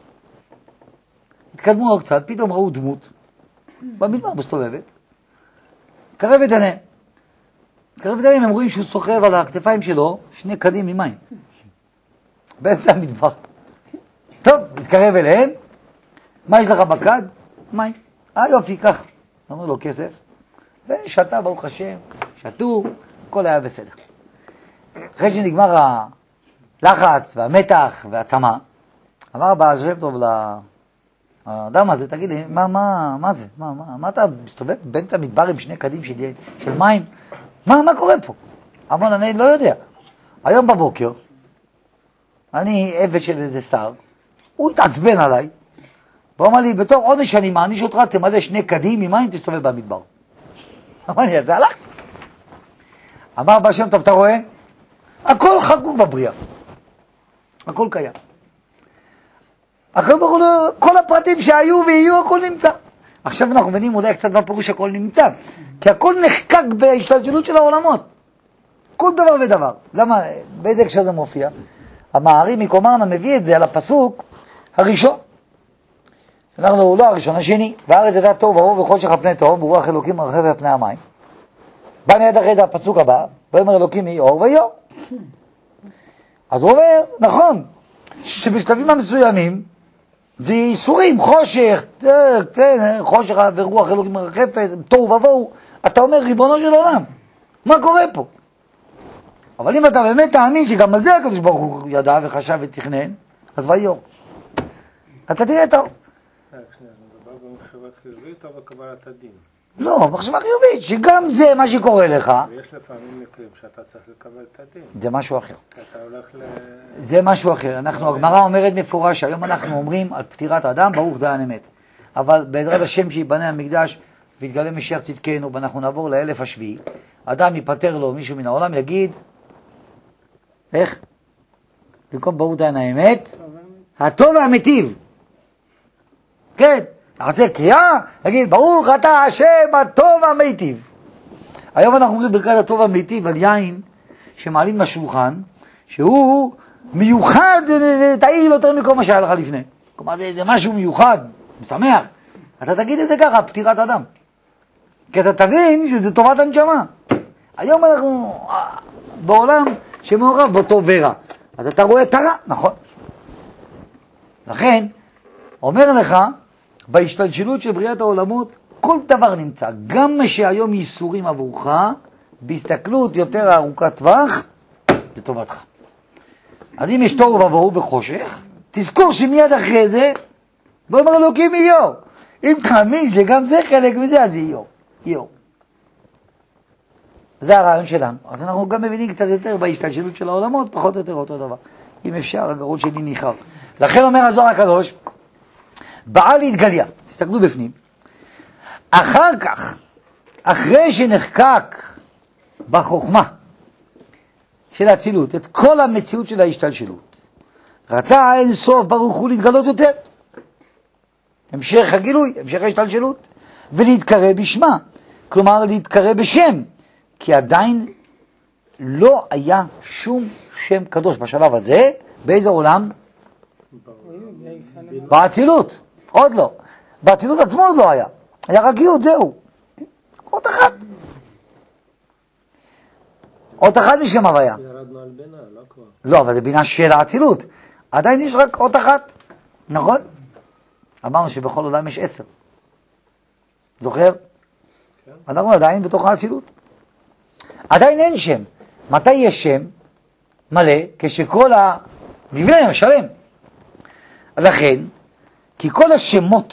התקדמו עוד קצת, פתאום ראו דמות, במדבר מסתובבת, התקרבת אליהם. הם רואים שהוא סוחב על הכתפיים שלו 2 קדים ממים. באמצע המדבר. טוב, התקרב אליהם, מה יש לך בכד? מים. יופי, קח. אמרו לו כסף, ושתה, ברוך השם, שתו, הכל היה בסדר. אחרי שנגמר הלחץ והמתח והצמא, אמר הבעל שם טוב לאדם הזה, תגיד לי, מה זה? מה אתה מסתובב באמצע המדבר עם 2 קדים של מים? מה קורה פה? אמר, אני לא יודע. היום בבוקר, אני עבד של איזה שר, הוא התעצבן עליי, והוא אמר לי, בתור עונש אני מעניש אותך, תמלא 2 קדים ממים, תסתובב במדבר. אמר לי, אז זה הלך. אמר הבעל שם טוב, אתה רואה? הכל חקוק בבריאה. הכל קיים. כל הפרטים שהיו ויהיו, הכל נמצא. עכשיו אנחנו מבינים אולי קצת בפירוש הכל נמצא, כי הכל נחקק בהשתלשלות של העולמות. כל דבר ודבר. למה? באיזה הקשר זה מופיע? המערי מקומרנה מביא את זה על הפסוק הראשון. אנחנו לא הראשון, השני. והארץ הייתה טוב ואור וחושך על פני תהום, ורוח אלוקים מרחב על פני המים. בא מיד אחרי זה הפסוק הבא, ואומר אלוקים יהי אור ויהי אור. אז הוא אומר, נכון, שבשלבים המסוימים, זה איסורים, חושך, חושך ורוח אלוקים מרחפת, תוהו ובוהו, אתה אומר ריבונו של עולם, מה קורה פה? אבל אם אתה באמת תאמין שגם על זה הקדוש ברוך הוא ידע וחשב ותכנן, אז ויהי אור. אתה תראה את האור. שנייה, מדבר במחשבה חיובית או בקבלת הדין? לא, מחשבה חיובית, שגם זה מה שקורה לך. ויש לפעמים מקרים שאתה צריך לקבל את הדין. זה משהו אחר. אתה הולך זה משהו אחר. הגמרא אומרת מפורש, היום אנחנו אומרים על פטירת האדם, ברוך דיין אמת. אבל בעזרת השם שיבנה המקדש ויתגלה משיח צדקנו, ואנחנו נעבור לאלף השביעי, אדם ייפטר לו מישהו מן העולם, יגיד, איך? במקום ברוך דיין האמת, הטוב והמיטיב. כן. נעשה קריאה, נגיד, ברוך אתה השם הטוב והמיטיב. היום אנחנו אומרים ברכת הטוב והמיטיב על יין שמעלים לשולחן, שהוא מיוחד, תאיר יותר מכל מה שהיה לך לפני. כלומר, זה משהו מיוחד, משמח. אתה תגיד את זה ככה, פטירת אדם. כי אתה תבין שזה טובת הנשמה. היום אנחנו בעולם שמעורב באותו ורע. אז אתה רואה את הרע, נכון. לכן, אומר לך, בהשתלשלות של בריאת העולמות, כל דבר נמצא. גם מה שהיום ייסורים עבורך, בהסתכלות יותר ארוכת טווח, זה טובתך. אז אם יש תוהו ובוהו וחושך, תזכור שמיד אחרי זה, ואומר אלוקים יהי אור. אם תאמין שגם זה חלק מזה, אז יהי אור. יהי אור. זה הרעיון שלנו. אז אנחנו גם מבינים קצת יותר בהשתלשלות של העולמות, פחות או יותר אותו דבר. אם אפשר, הגרון שלי ניחר. לכן אומר הזוהר הקדוש, באה להתגליה, תסתכלו בפנים, אחר כך, אחרי שנחקק בחוכמה של האצילות את כל המציאות של ההשתלשלות, רצה אין סוף ברוך הוא להתגלות יותר, המשך הגילוי, המשך ההשתלשלות, ולהתקרא בשמה, כלומר להתקרא בשם, כי עדיין לא היה שום שם קדוש בשלב הזה. באיזה עולם? באצילות. עוד לא. באצילות עצמו עוד לא היה. היה רק יוד, זהו. עוד אחת. עוד אחת משם הוויה. ירדנו על בינה, לא כבר. לא, אבל זה בינה של האצילות. עדיין יש רק עוד אחת. נכון? אמרנו שבכל עולם יש 10. זוכר? כן. אנחנו עדיין בתוך האצילות. עדיין אין שם. מתי יש שם? מלא, כשכל המבנה משלם. לכן, כי כל השמות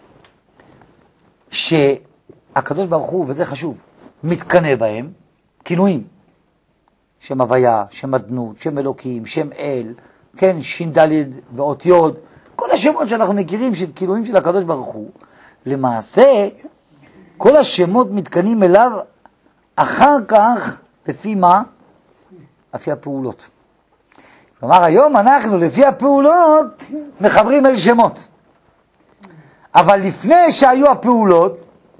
שהקדוש ברוך הוא, וזה חשוב, מתקנה בהם, כינויים, שם הוויה, שם אדנות, שם אלוקים, שם אל, כן, שין דלת ואות יוד, כל השמות שאנחנו מכירים של כינויים של הקדוש ברוך הוא, למעשה, כל השמות מתקנים אליו אחר כך, לפי מה? לפי הפעולות. כלומר, היום אנחנו, לפי הפעולות, מחברים אל שמות. אבל לפני שהיו הפעולות,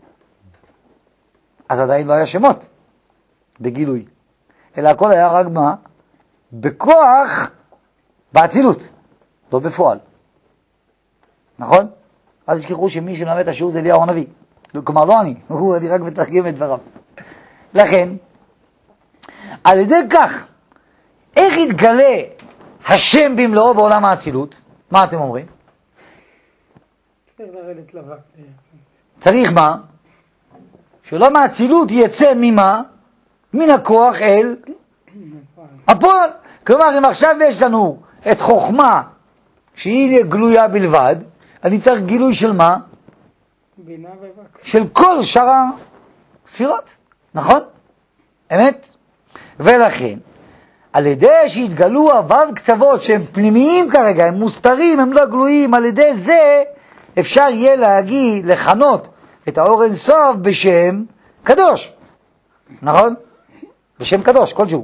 אז עדיין לא היה שמות בגילוי. אלא הכל היה רק מה? בכוח, באצילות, לא בפועל. נכון? אז תשכחו שמי שמלמד את השיעור זה אליהו הנביא. כלומר, לא אני רק מתרגם את דבריו. לכן, על ידי כך, איך יתגלה השם במלואו בעולם האצילות? מה אתם אומרים? צריך לרדת לבק. צריך מה? שעולם האצילות יצא ממה? מן הכוח אל הפועל. כלומר, אם עכשיו יש לנו את חוכמה שהיא גלויה בלבד, אני צריך גילוי של מה? בינה ובק. של כל שאר הספירות, נכון? אמת? ולכן, על ידי שהתגלו הוו קצוות שהם פנימיים כרגע, הם מוסתרים, הם לא גלויים, על ידי זה אפשר יהיה לכנות את האור אין סוף בשם קדוש, נכון? בשם קדוש, כלשהו.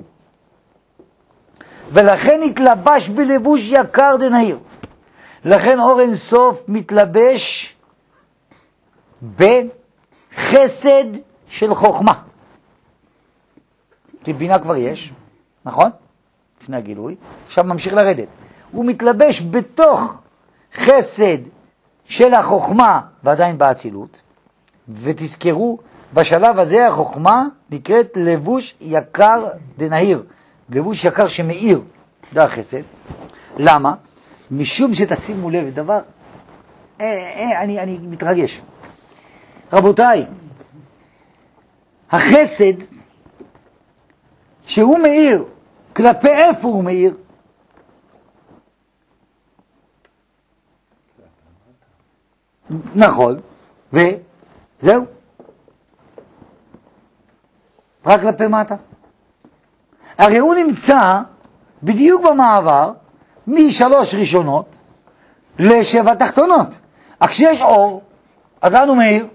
ולכן התלבש בלבוש יקר דנהיר. לכן אור אין סוף מתלבש בחסד של חוכמה. בינה כבר יש, נכון? לפני הגילוי. עכשיו ממשיך לרדת. הוא מתלבש בתוך חסד של החוכמה ועדיין באצילות. ותזכרו, בשלב הזה החוכמה נקראת לבוש יקר דנהיר. לבוש יקר שמאיר, זה החסד. למה? משום שתשימו לב, דבר, אני מתרגש. רבותיי, החסד שהוא מאיר, כלפי איפה הוא מאיר? נכון, וזהו. רק כלפי מטה. הרי הוא נמצא בדיוק במעבר משלוש ראשונות לשבע תחתונות. אך כשיש אור, אז לאן הוא מאיר?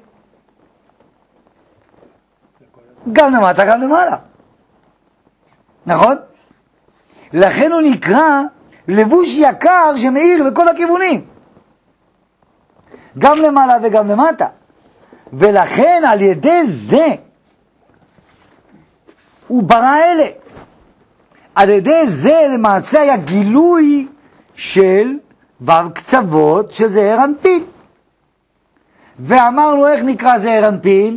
גם למטה, גם למעלה. נכון? לכן הוא נקרא לבוש יקר שמאיר לכל הכיוונים. גם למעלה וגם למטה. ולכן על ידי זה הוא ברא אלה. על ידי זה למעשה היה גילוי של וו קצוות של זעיר אנפין. ואמרנו איך נקרא זעיר אנפין?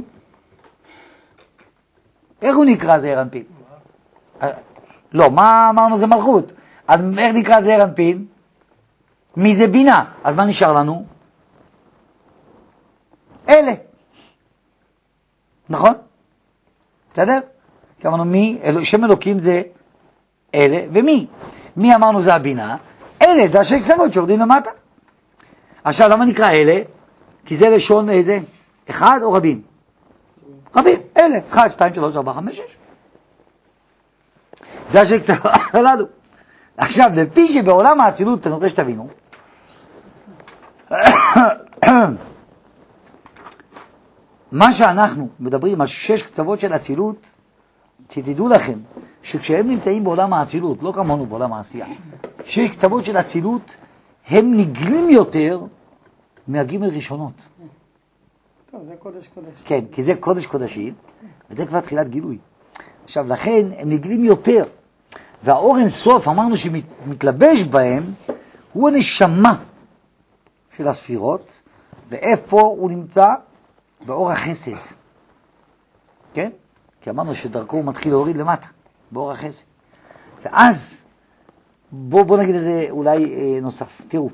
איך הוא נקרא זעיר אנפין? לא, מה אמרנו זה מלכות. אז איך נקרא זעיר אנפין? מי זה בינה? אז מה נשאר לנו? אלה. נכון? בסדר? כי אמרנו מי, שם אלוקים זה אלה, ומי? מי אמרנו זה הבינה? אלה זה השש קצוות שיורדים למטה. עכשיו למה נקרא אלה? כי זה לשון איזה? אחד או רבים? רבים, אלה, 1, 2, 3, 4, 5, 6. זה השש קצוות הללו. עכשיו, לפי שבעולם האצילות, אני רוצה שתבינו, מה שאנחנו מדברים על 6 קצוות של אצילות, שתדעו לכם, שכשהם נמצאים בעולם האצילות, לא כמונו בעולם העשייה, 6 קצוות של אצילות, הם נגלים יותר מהגימל ראשונות. טוב, זה קודש קודש. כן, כי זה קודש קודשים, וזה כבר תחילת גילוי. עכשיו, לכן הם נגלים יותר. והאור אין סוף, אמרנו שמתלבש בהם, הוא הנשמה של הספירות, ואיפה הוא נמצא? באור החסד. כן? כי אמרנו שדרכו הוא מתחיל להוריד למטה, באור החסד. ואז, בוא נגיד את זה אולי נוסף. תראו.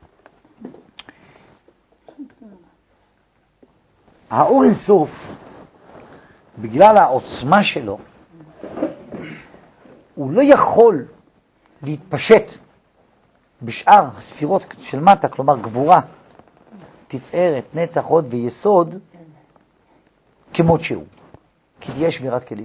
האור אין סוף, בגלל העוצמה שלו, הוא לא יכול להתפשט בשאר הספירות של מטה, כלומר גבורה, תפארת, נצח, הוד ויסוד, כמות שהוא. כי יש שמירת כלים.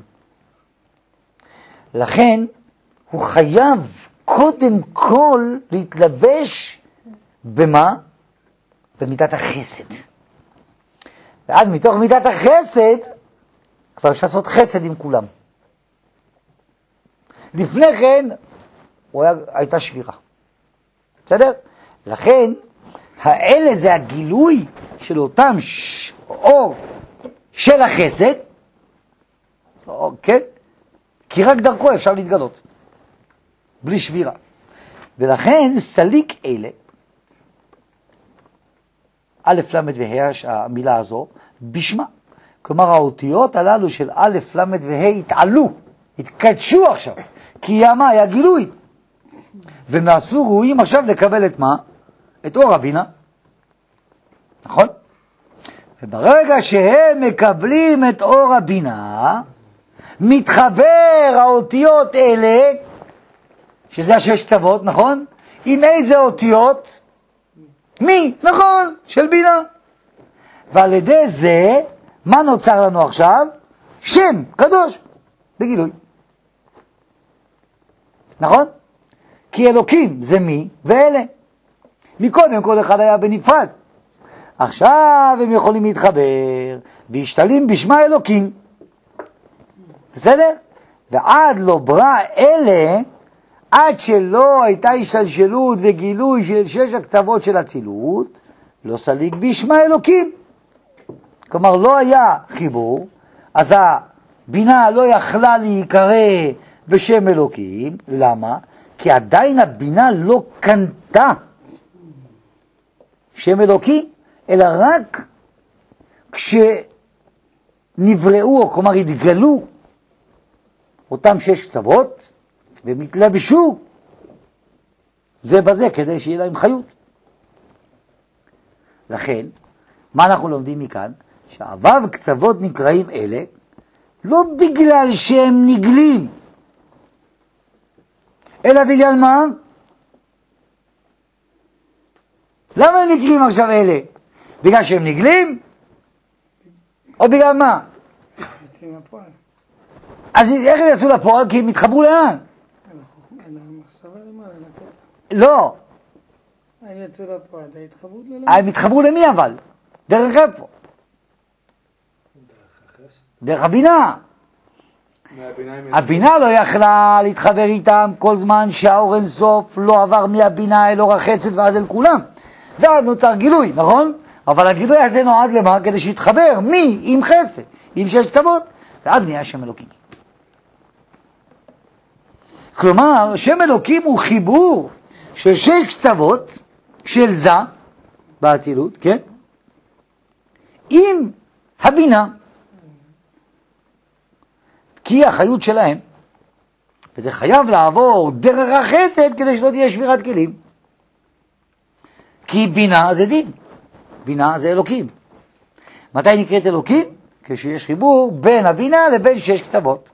לכן הוא חייב קודם כל להתלבש במה? במידת החסד. ועד מתוך מידת החסד כבר אפשר לעשות חסד עם כולם. לפני כן הייתה שבירה. בסדר? לכן, האלה זה הגילוי של אותם אור של החסד, כן? כי רק דרכו אפשר להתגלות, בלי שבירה. ולכן סליק אלה, א' למד וה' המילה הזו, בשמה. כלומר, האותיות הללו של א' למד וה' התעלו, התקדשו עכשיו, כי מה? היה גילוי. ונעשו ראויים עכשיו לקבל את מה? את אור הבינה. נכון? וברגע שהם מקבלים את אור הבינה, מתחבר האותיות אלה, שזה השש צוות, נכון? עם איזה אותיות? מי? נכון, של בינה. ועל ידי זה, מה נוצר לנו עכשיו? שם, קדוש, בגילוי. נכון? כי אלוקים זה מי ואלה. מקודם כל אחד היה בנפרד. עכשיו הם יכולים להתחבר, והשתלים בשמה אלוקים. בסדר? ועד לא ברא אלה, עד שלא הייתה השתלשלות וגילוי של שש הקצוות של הצילות, לא סליק בשמה אלוקים. כלומר, לא היה חיבור, אז הבינה לא יכלה להיקרא בשם אלוקים. למה? כי עדיין הבינה לא קנתה שם אלוקים, אלא רק כשנבראו, כלומר התגלו אותם שש קצוות, ומתלבשו זה בזה כדי שיהיה להם חיות. לכן, מה אנחנו לומדים מכאן? שהו"ב קצוות נקראים אלה, לא בגלל שהם נגלים, אלא בגלל מה? למה הם נקראים עכשיו אלה? בגלל שהם נגלים? או בגלל מה? יוצאים לפועל. אז איך הם יצאו לפועל? כי הם התחברו לאן? המחשבה למעלה, לקטע. לא. הם יצאו לפועל, ההתחברות ללמד. הם התחברו למי אבל? דרך איפה? דרך הבינה. הבינה לא יכלה להתחבר איתם כל זמן שהאור אין סוף לא עבר מהבינה אל אור החסד ואז אל כולם. ואז נוצר גילוי, נכון? אבל הגילוי הזה נועד למה? כדי שיתחבר מי עם חסד, עם שש קצוות, ואז נהיה שם אלוקים. כלומר, שם אלוקים הוא חיבור של שש קצוות של זה באצילות, כן? עם הבינה. כי החיות שלהם, וזה חייב לעבור דרך החסד כדי שלא תהיה שבירת כלים. כי בינה זה דין, בינה זה אלוקים. מתי נקראת אלוקים? כשיש חיבור בין הבינה לבין שש קצוות.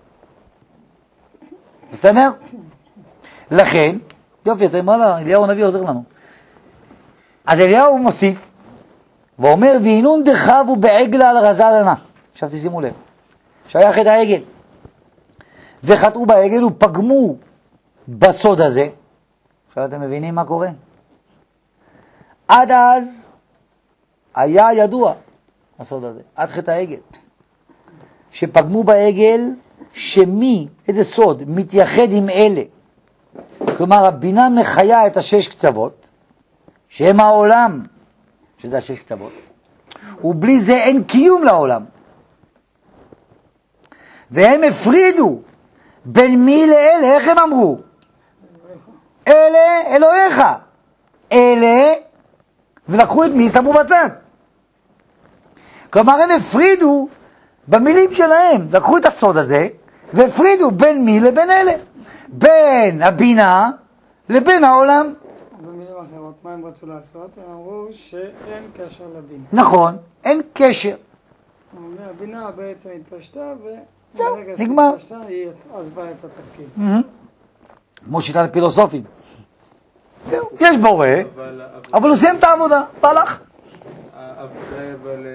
בסדר? לכן, יופי, אתה אומר לה, אליהו הנביא עוזר לנו. אז אליהו מוסיף, ואומר, והינון דחב ובעגלה על רזה לנה. עכשיו תשימו לב. שייך את העגל. וחטאו בעגל ופגמו בסוד הזה. עכשיו אתם מבינים מה קורה? עד אז היה ידוע הסוד הזה, עד חטא העגל. שפגמו בעגל שמי, איזה סוד, מתייחד עם אלה. כלומר, הבינה מחיה את השש קצוות, שהם העולם, שזה השש קצוות. ובלי זה אין קיום לעולם. והם הפרידו בין מי לאלה, איך הם אמרו? אלה אלוהיך. אלה, ולקחו את מי, שמו בצד. כלומר, הם הפרידו במילים שלהם, לקחו את הסוד הזה, והפרידו בין מי לבין אלה. בין הבינה לבין העולם. במילים אחרות, מה הם רצו לעשות? הם אמרו שאין קשר לבינה. נכון, אין קשר. הבינה בעצם התפשטה, זהו, וברגע נגמר. שהתפשטה היא עזבה את התפקיד. כמו שיטת הפילוסופים. יש בורא, אבל הוא סיים את העבודה, והלך. העבודה אבל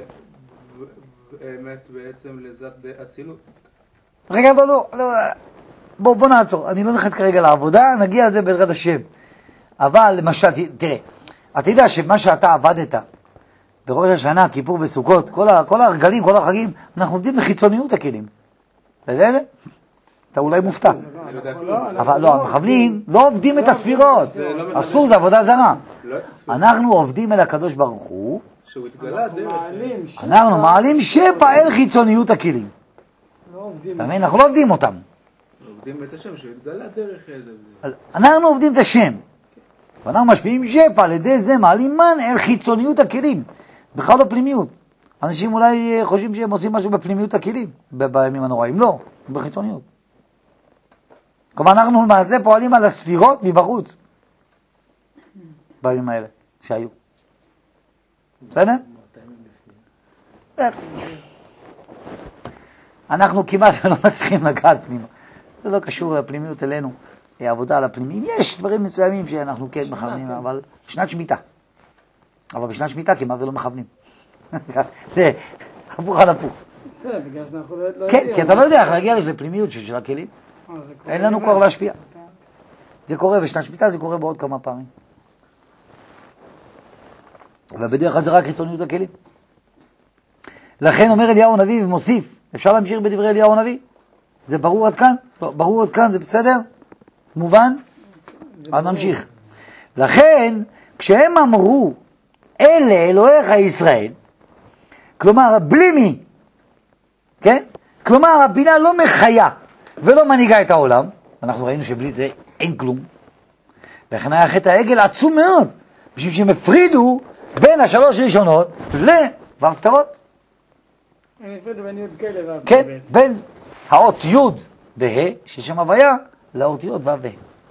באמת בעצם לזאת אצילות. רגע, לא, בוא נעצור, אני לא נכנס כרגע לעבודה, נגיע לזה בעזרת השם. אבל למשל, תראה, אתה יודע שמה שאתה עבדת בראש השנה, כיפור וסוכות, כל הרגלים, כל החגים, אנחנו עובדים בחיצוניות הכלים. אתה יודע את זה? אתה אולי מופתע. אני לא יודע כלום. אבל לא, המכוונים לא עובדים את הספירות. אסור, זה עבודה זרה. לא את הספירות. אנחנו עובדים אל הקדוש ברוך הוא, שהוא התגלה דרך... אנחנו מעלים שפע אל חיצוניות הכלים. לא עובדים. אתה מבין? אנחנו לא עובדים אותם. עובדים את השם, שהוא התגלה דרך איזה... אנחנו עובדים את השם. ואנחנו משפיעים שפע, על ידי זה מעלים מן אל חיצוניות הכלים. בכלל לא פנימיות. אנשים אולי חושבים שהם עושים משהו בפנימיות הכלים, בימים הנוראים. לא, בחיצוניות. כלומר, אנחנו למעשה פועלים על הספירות מבחוץ. בימים האלה שהיו. בסדר? אנחנו כמעט לא מצליחים לגעת פנימה. זה לא קשור לפנימיות אלינו, עבודה על הפנימיים. יש דברים מסוימים שאנחנו כן מכוונים, אבל שנת שמיטה. אבל בשנת שמיטה כמעט ולא מכוונים. זה הפוך על הפוך. בסדר, בגלל שאנחנו לא יודעים. כן, כי אתה לא יודע איך להגיע לפנימיות של הכלים. אין לנו כוח להשפיע. זה קורה בשנת שמיטה, זה קורה בעוד כמה פעמים. ובדרך כלל זה רק חיצוניות הכלים. לכן אומר אליהו הנביא ומוסיף, אפשר להמשיך בדברי אליהו הנביא? זה ברור עד כאן? לא, ברור עד כאן, זה בסדר? מובן? אז נמשיך. לכן, כשהם אמרו, אלה אלוהיך ישראל, כלומר, בלי מי, כן? כלומר, הבינה לא מחיה ולא מנהיגה את העולם, אנחנו ראינו שבלי זה אין כלום, לכן היה חטא העגל עצום מאוד, בשביל שהם הפרידו בין השלוש ראשונות לו' קצוות. הם הפרידו בין י' כאלה ו'. כן, בין האות י' וה' ששם הוויה לאות י' ו'.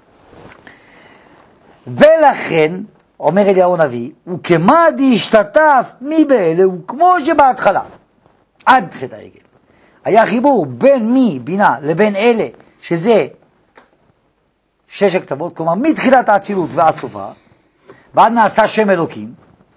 ולכן, אומר אליהו הנביא, וכמה דהשתתף מי באלה, וכמו שבהתחלה, עד חטא העגל, היה חיבור בין מי, בינה, לבין אלה, שזה שש הקצוות, כלומר מתחילת האצילות ועד סופה, ועד נעשה שם אלוקים,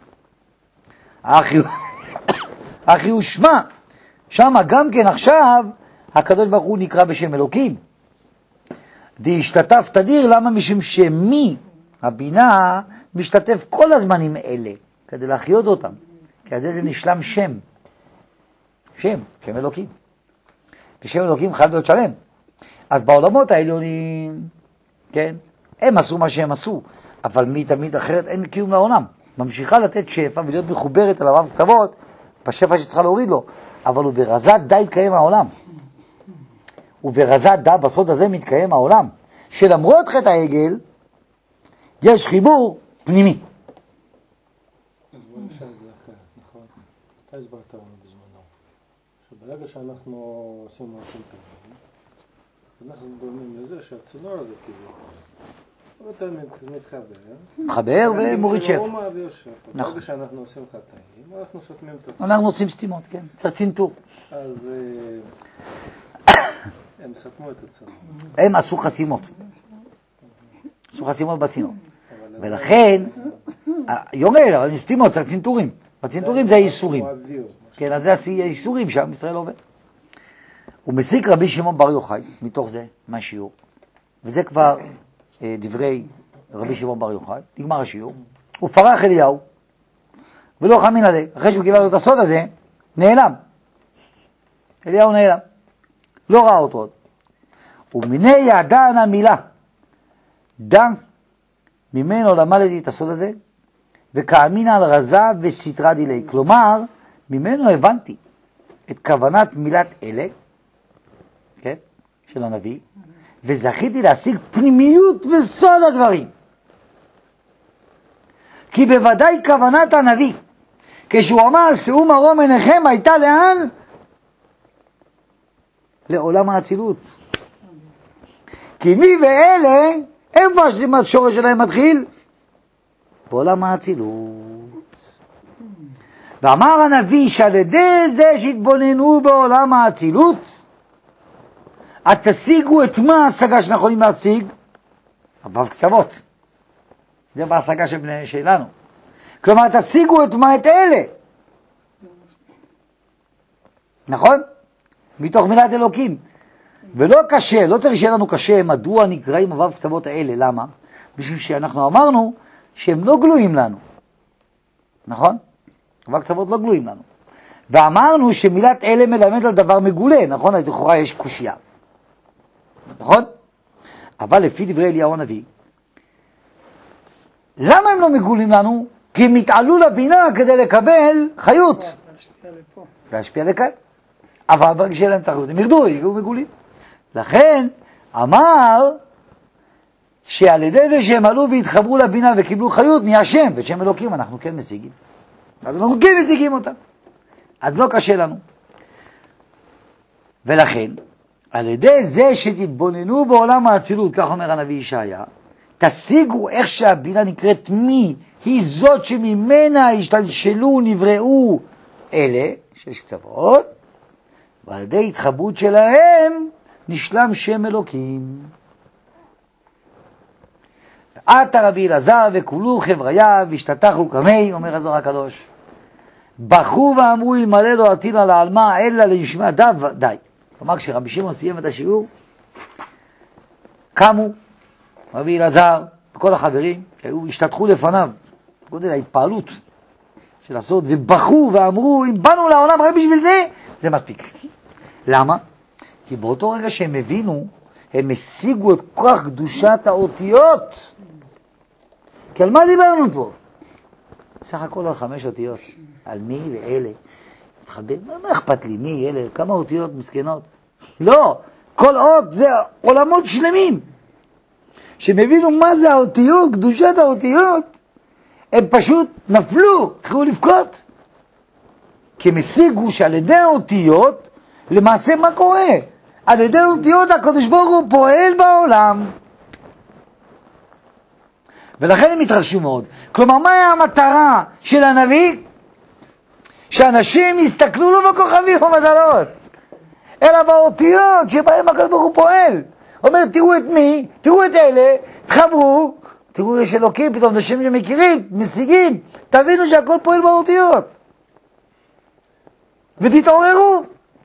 אחי הוא שמה, שמה גם כן עכשיו, הקדוש ברוך הוא נקרא בשם אלוקים. דהשתתף תדיר, למה? משום שמי, הבינה, משתתף כל הזמן עם אלה, כדי להחיות אותם, כדי זה נשלם שם. שם אלוקים. ושם אלוקים חייב להיות שלם. אז בעולמות העליונים, כן, הם עשו מה שהם עשו, אבל מי תמיד אחרת אין קיום לעולם. ממשיכה לתת שפע ולהיות מחוברת על הרב קצוות, בשפע שצריכה להוריד לו, אבל הוא ברזת דה יתקיים העולם. וברזת דה, בסוד הזה מתקיים העולם, שלמרות חטא העגל, יש חיבור פנימי. אז בוא נשאל את זה אחרת, נכון? אתה הסברת לנו בזמנו, שברגע שאנחנו עושים מעשים טובים, אנחנו גורמים לזה שהצינור הזה כאילו, הוא תמיד מתחבר ומוריד שפע. נכון. ברגע שאנחנו עושים חטאים, אנחנו סותמים את עצמם. אנחנו עושים סתימות, כן, צריך צנתור. אז הם סתמו את עצמם. הם עשו חסימות. עשו חסימות בצינור. ולכן, יומר, אבל סתימות, צריך צנתורים. בצנתורים זה האיסורים. כן, אז זה האיסורים שעם ישראל עובד. הוא מסיק רבי שמעון בר יוחאי, מתוך זה, מהשיעור. וזה כבר דברי רבי שמעון בר יוחאי, נגמר השיעור. הוא פרח אליהו, ולא חמין עליה. אחרי שהוא קיבל לו את הסוד הזה, נעלם. אליהו נעלם. לא ראה אותו עוד. ומיני ידען המילה. דע ממנו למדתי את הסוד הזה, וכאמינה על רזה וסתרה דילי. כלומר, ממנו הבנתי את כוונת מילת אלה, כן, של הנביא, וזכיתי להשיג פנימיות וסוד הדברים. כי בוודאי כוונת הנביא, כשהוא אמר, שאו מרום עיניכם, הייתה לאן? לעולם האצילות. כי מי ואלה, איפה השורש שלהם מתחיל? בעולם האצילות. ואמר הנביא שעל ידי זה שהתבוננו בעולם האצילות, אז תשיגו את מה ההשגה שאנחנו יכולים להשיג? ו' קצוות. זה בהשגה שלנו. כלומר, תשיגו את מה? את אלה. נכון? מתוך מילת אלוקים. ולא קשה, לא צריך שיהיה לנו קשה, מדוע נקראים ו' קצוות האלה. למה? בשביל שאנחנו אמרנו שהם לא גלויים לנו. נכון? ו' קצוות לא גלויים לנו. ואמרנו שמילת אלה מלמד על דבר מגולה, נכון? לכאורה יש קושיה. נכון? אבל לפי דברי אליהו הנביא, למה הם לא מגולים לנו? כי הם התעלו לבינה כדי לקבל חיות. להשפיע לכאן. אבל ברגע שיהיה להם תחרות, הם ירדו, יהיו מגולים. לכן אמר שעל ידי זה שהם עלו והתחברו לבינה וקיבלו חיות, נהיה שם, ושם אלוקים אנחנו כן משיגים. אז אנחנו כן משיגים אותם. אז לא קשה לנו. ולכן, על ידי זה שתתבוננו בעולם האצילות, כך אומר הנביא ישעיה, תשיגו איך שהבינה נקראת מי, היא זאת שממנה השתלשלו, נבראו אלה, 6 קצוות, ועל ידי התחברות שלהם נשלם שם אלוקים. עתה רבי אלעזר וכולו חבריה והשתתחו קמי, אומר הזוהר הקדוש, בכו ואמרו אלמלא לא עתינה לעלמה אלא לנשמע די. כלומר, כשרבי שמעון סיים את השיעור, קמו רבי אלעזר וכל החברים שהיו, השתתחו לפניו, גודל ההתפעלות של הסוד, ובכו ואמרו, אם באנו לעולם רק בשביל זה, זה מספיק. למה? כי באותו רגע שהם הבינו, הם השיגו את כוח קדושת האותיות. כי על מה דיברנו פה? סך הכל על 5 אותיות. על מי ואלה. מתחבר, מה אכפת לי? מי, אלה? כמה אותיות מסכנות? לא, כל אות זה עולמות שלמים. שהם הבינו מה זה האותיות, קדושת האותיות, הם פשוט נפלו, התחילו לבכות. כי הם השיגו שעל ידי האותיות, למעשה מה קורה? על ידי האותיות הקדוש ברוך הוא פועל בעולם. ולכן הם התרגשו מאוד. כלומר, מה היה המטרה של הנביא? שאנשים יסתכלו לו בכוכבים ומזלות, אלא באותיות שבהם הקדוש ברוך הוא פועל. אומר, תראו את מי, תראו את אלה, תחברו, תראו יש אלוקים, פתאום אנשים שמכירים, משיגים, תבינו שהכל פועל באותיות. ותתעוררו.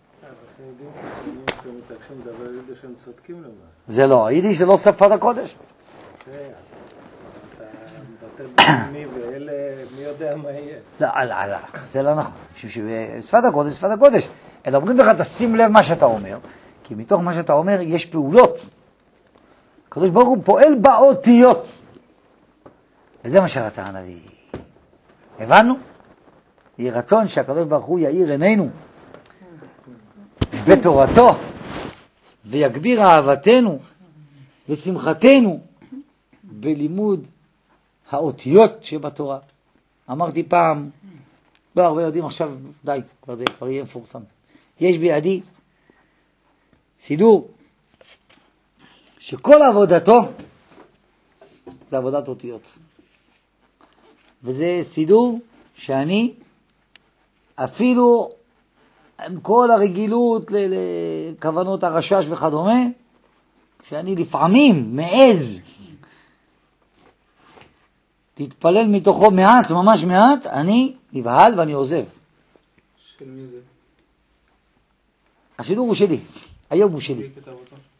זה לא, היידיש זה לא שפת הקודש. מי ואלה, מי יודע מה יהיה? לא, זה לא נכון. שפת הקודש, שפת הקודש. אלא אומרים לך, תשים לב מה שאתה אומר, כי מתוך מה שאתה אומר יש פעולות. הקדוש ברוך הוא פועל באותיות. וזה מה שרצה הנביא. הבנו? יהיה רצון שהקדוש ברוך הוא יאיר עינינו בתורתו, ויגביר אהבתנו ושמחתנו בלימוד האותיות שבתורה. אמרתי פעם, לא הרבה יודעים, עכשיו די, זה כבר יהיה מפורסם. יש בידי סידור שכל עבודתו זה עבודת אותיות. וזה סידור שאני אפילו עם כל הרגילות לכוונות הרשש וכדומה, שאני לפעמים מעז תתפלל מתוכו מעט, ממש מעט, אני נבהל ואני עוזב. של מי זה? הסידור הוא שלי, היום הוא שלי. מי כתב אותו?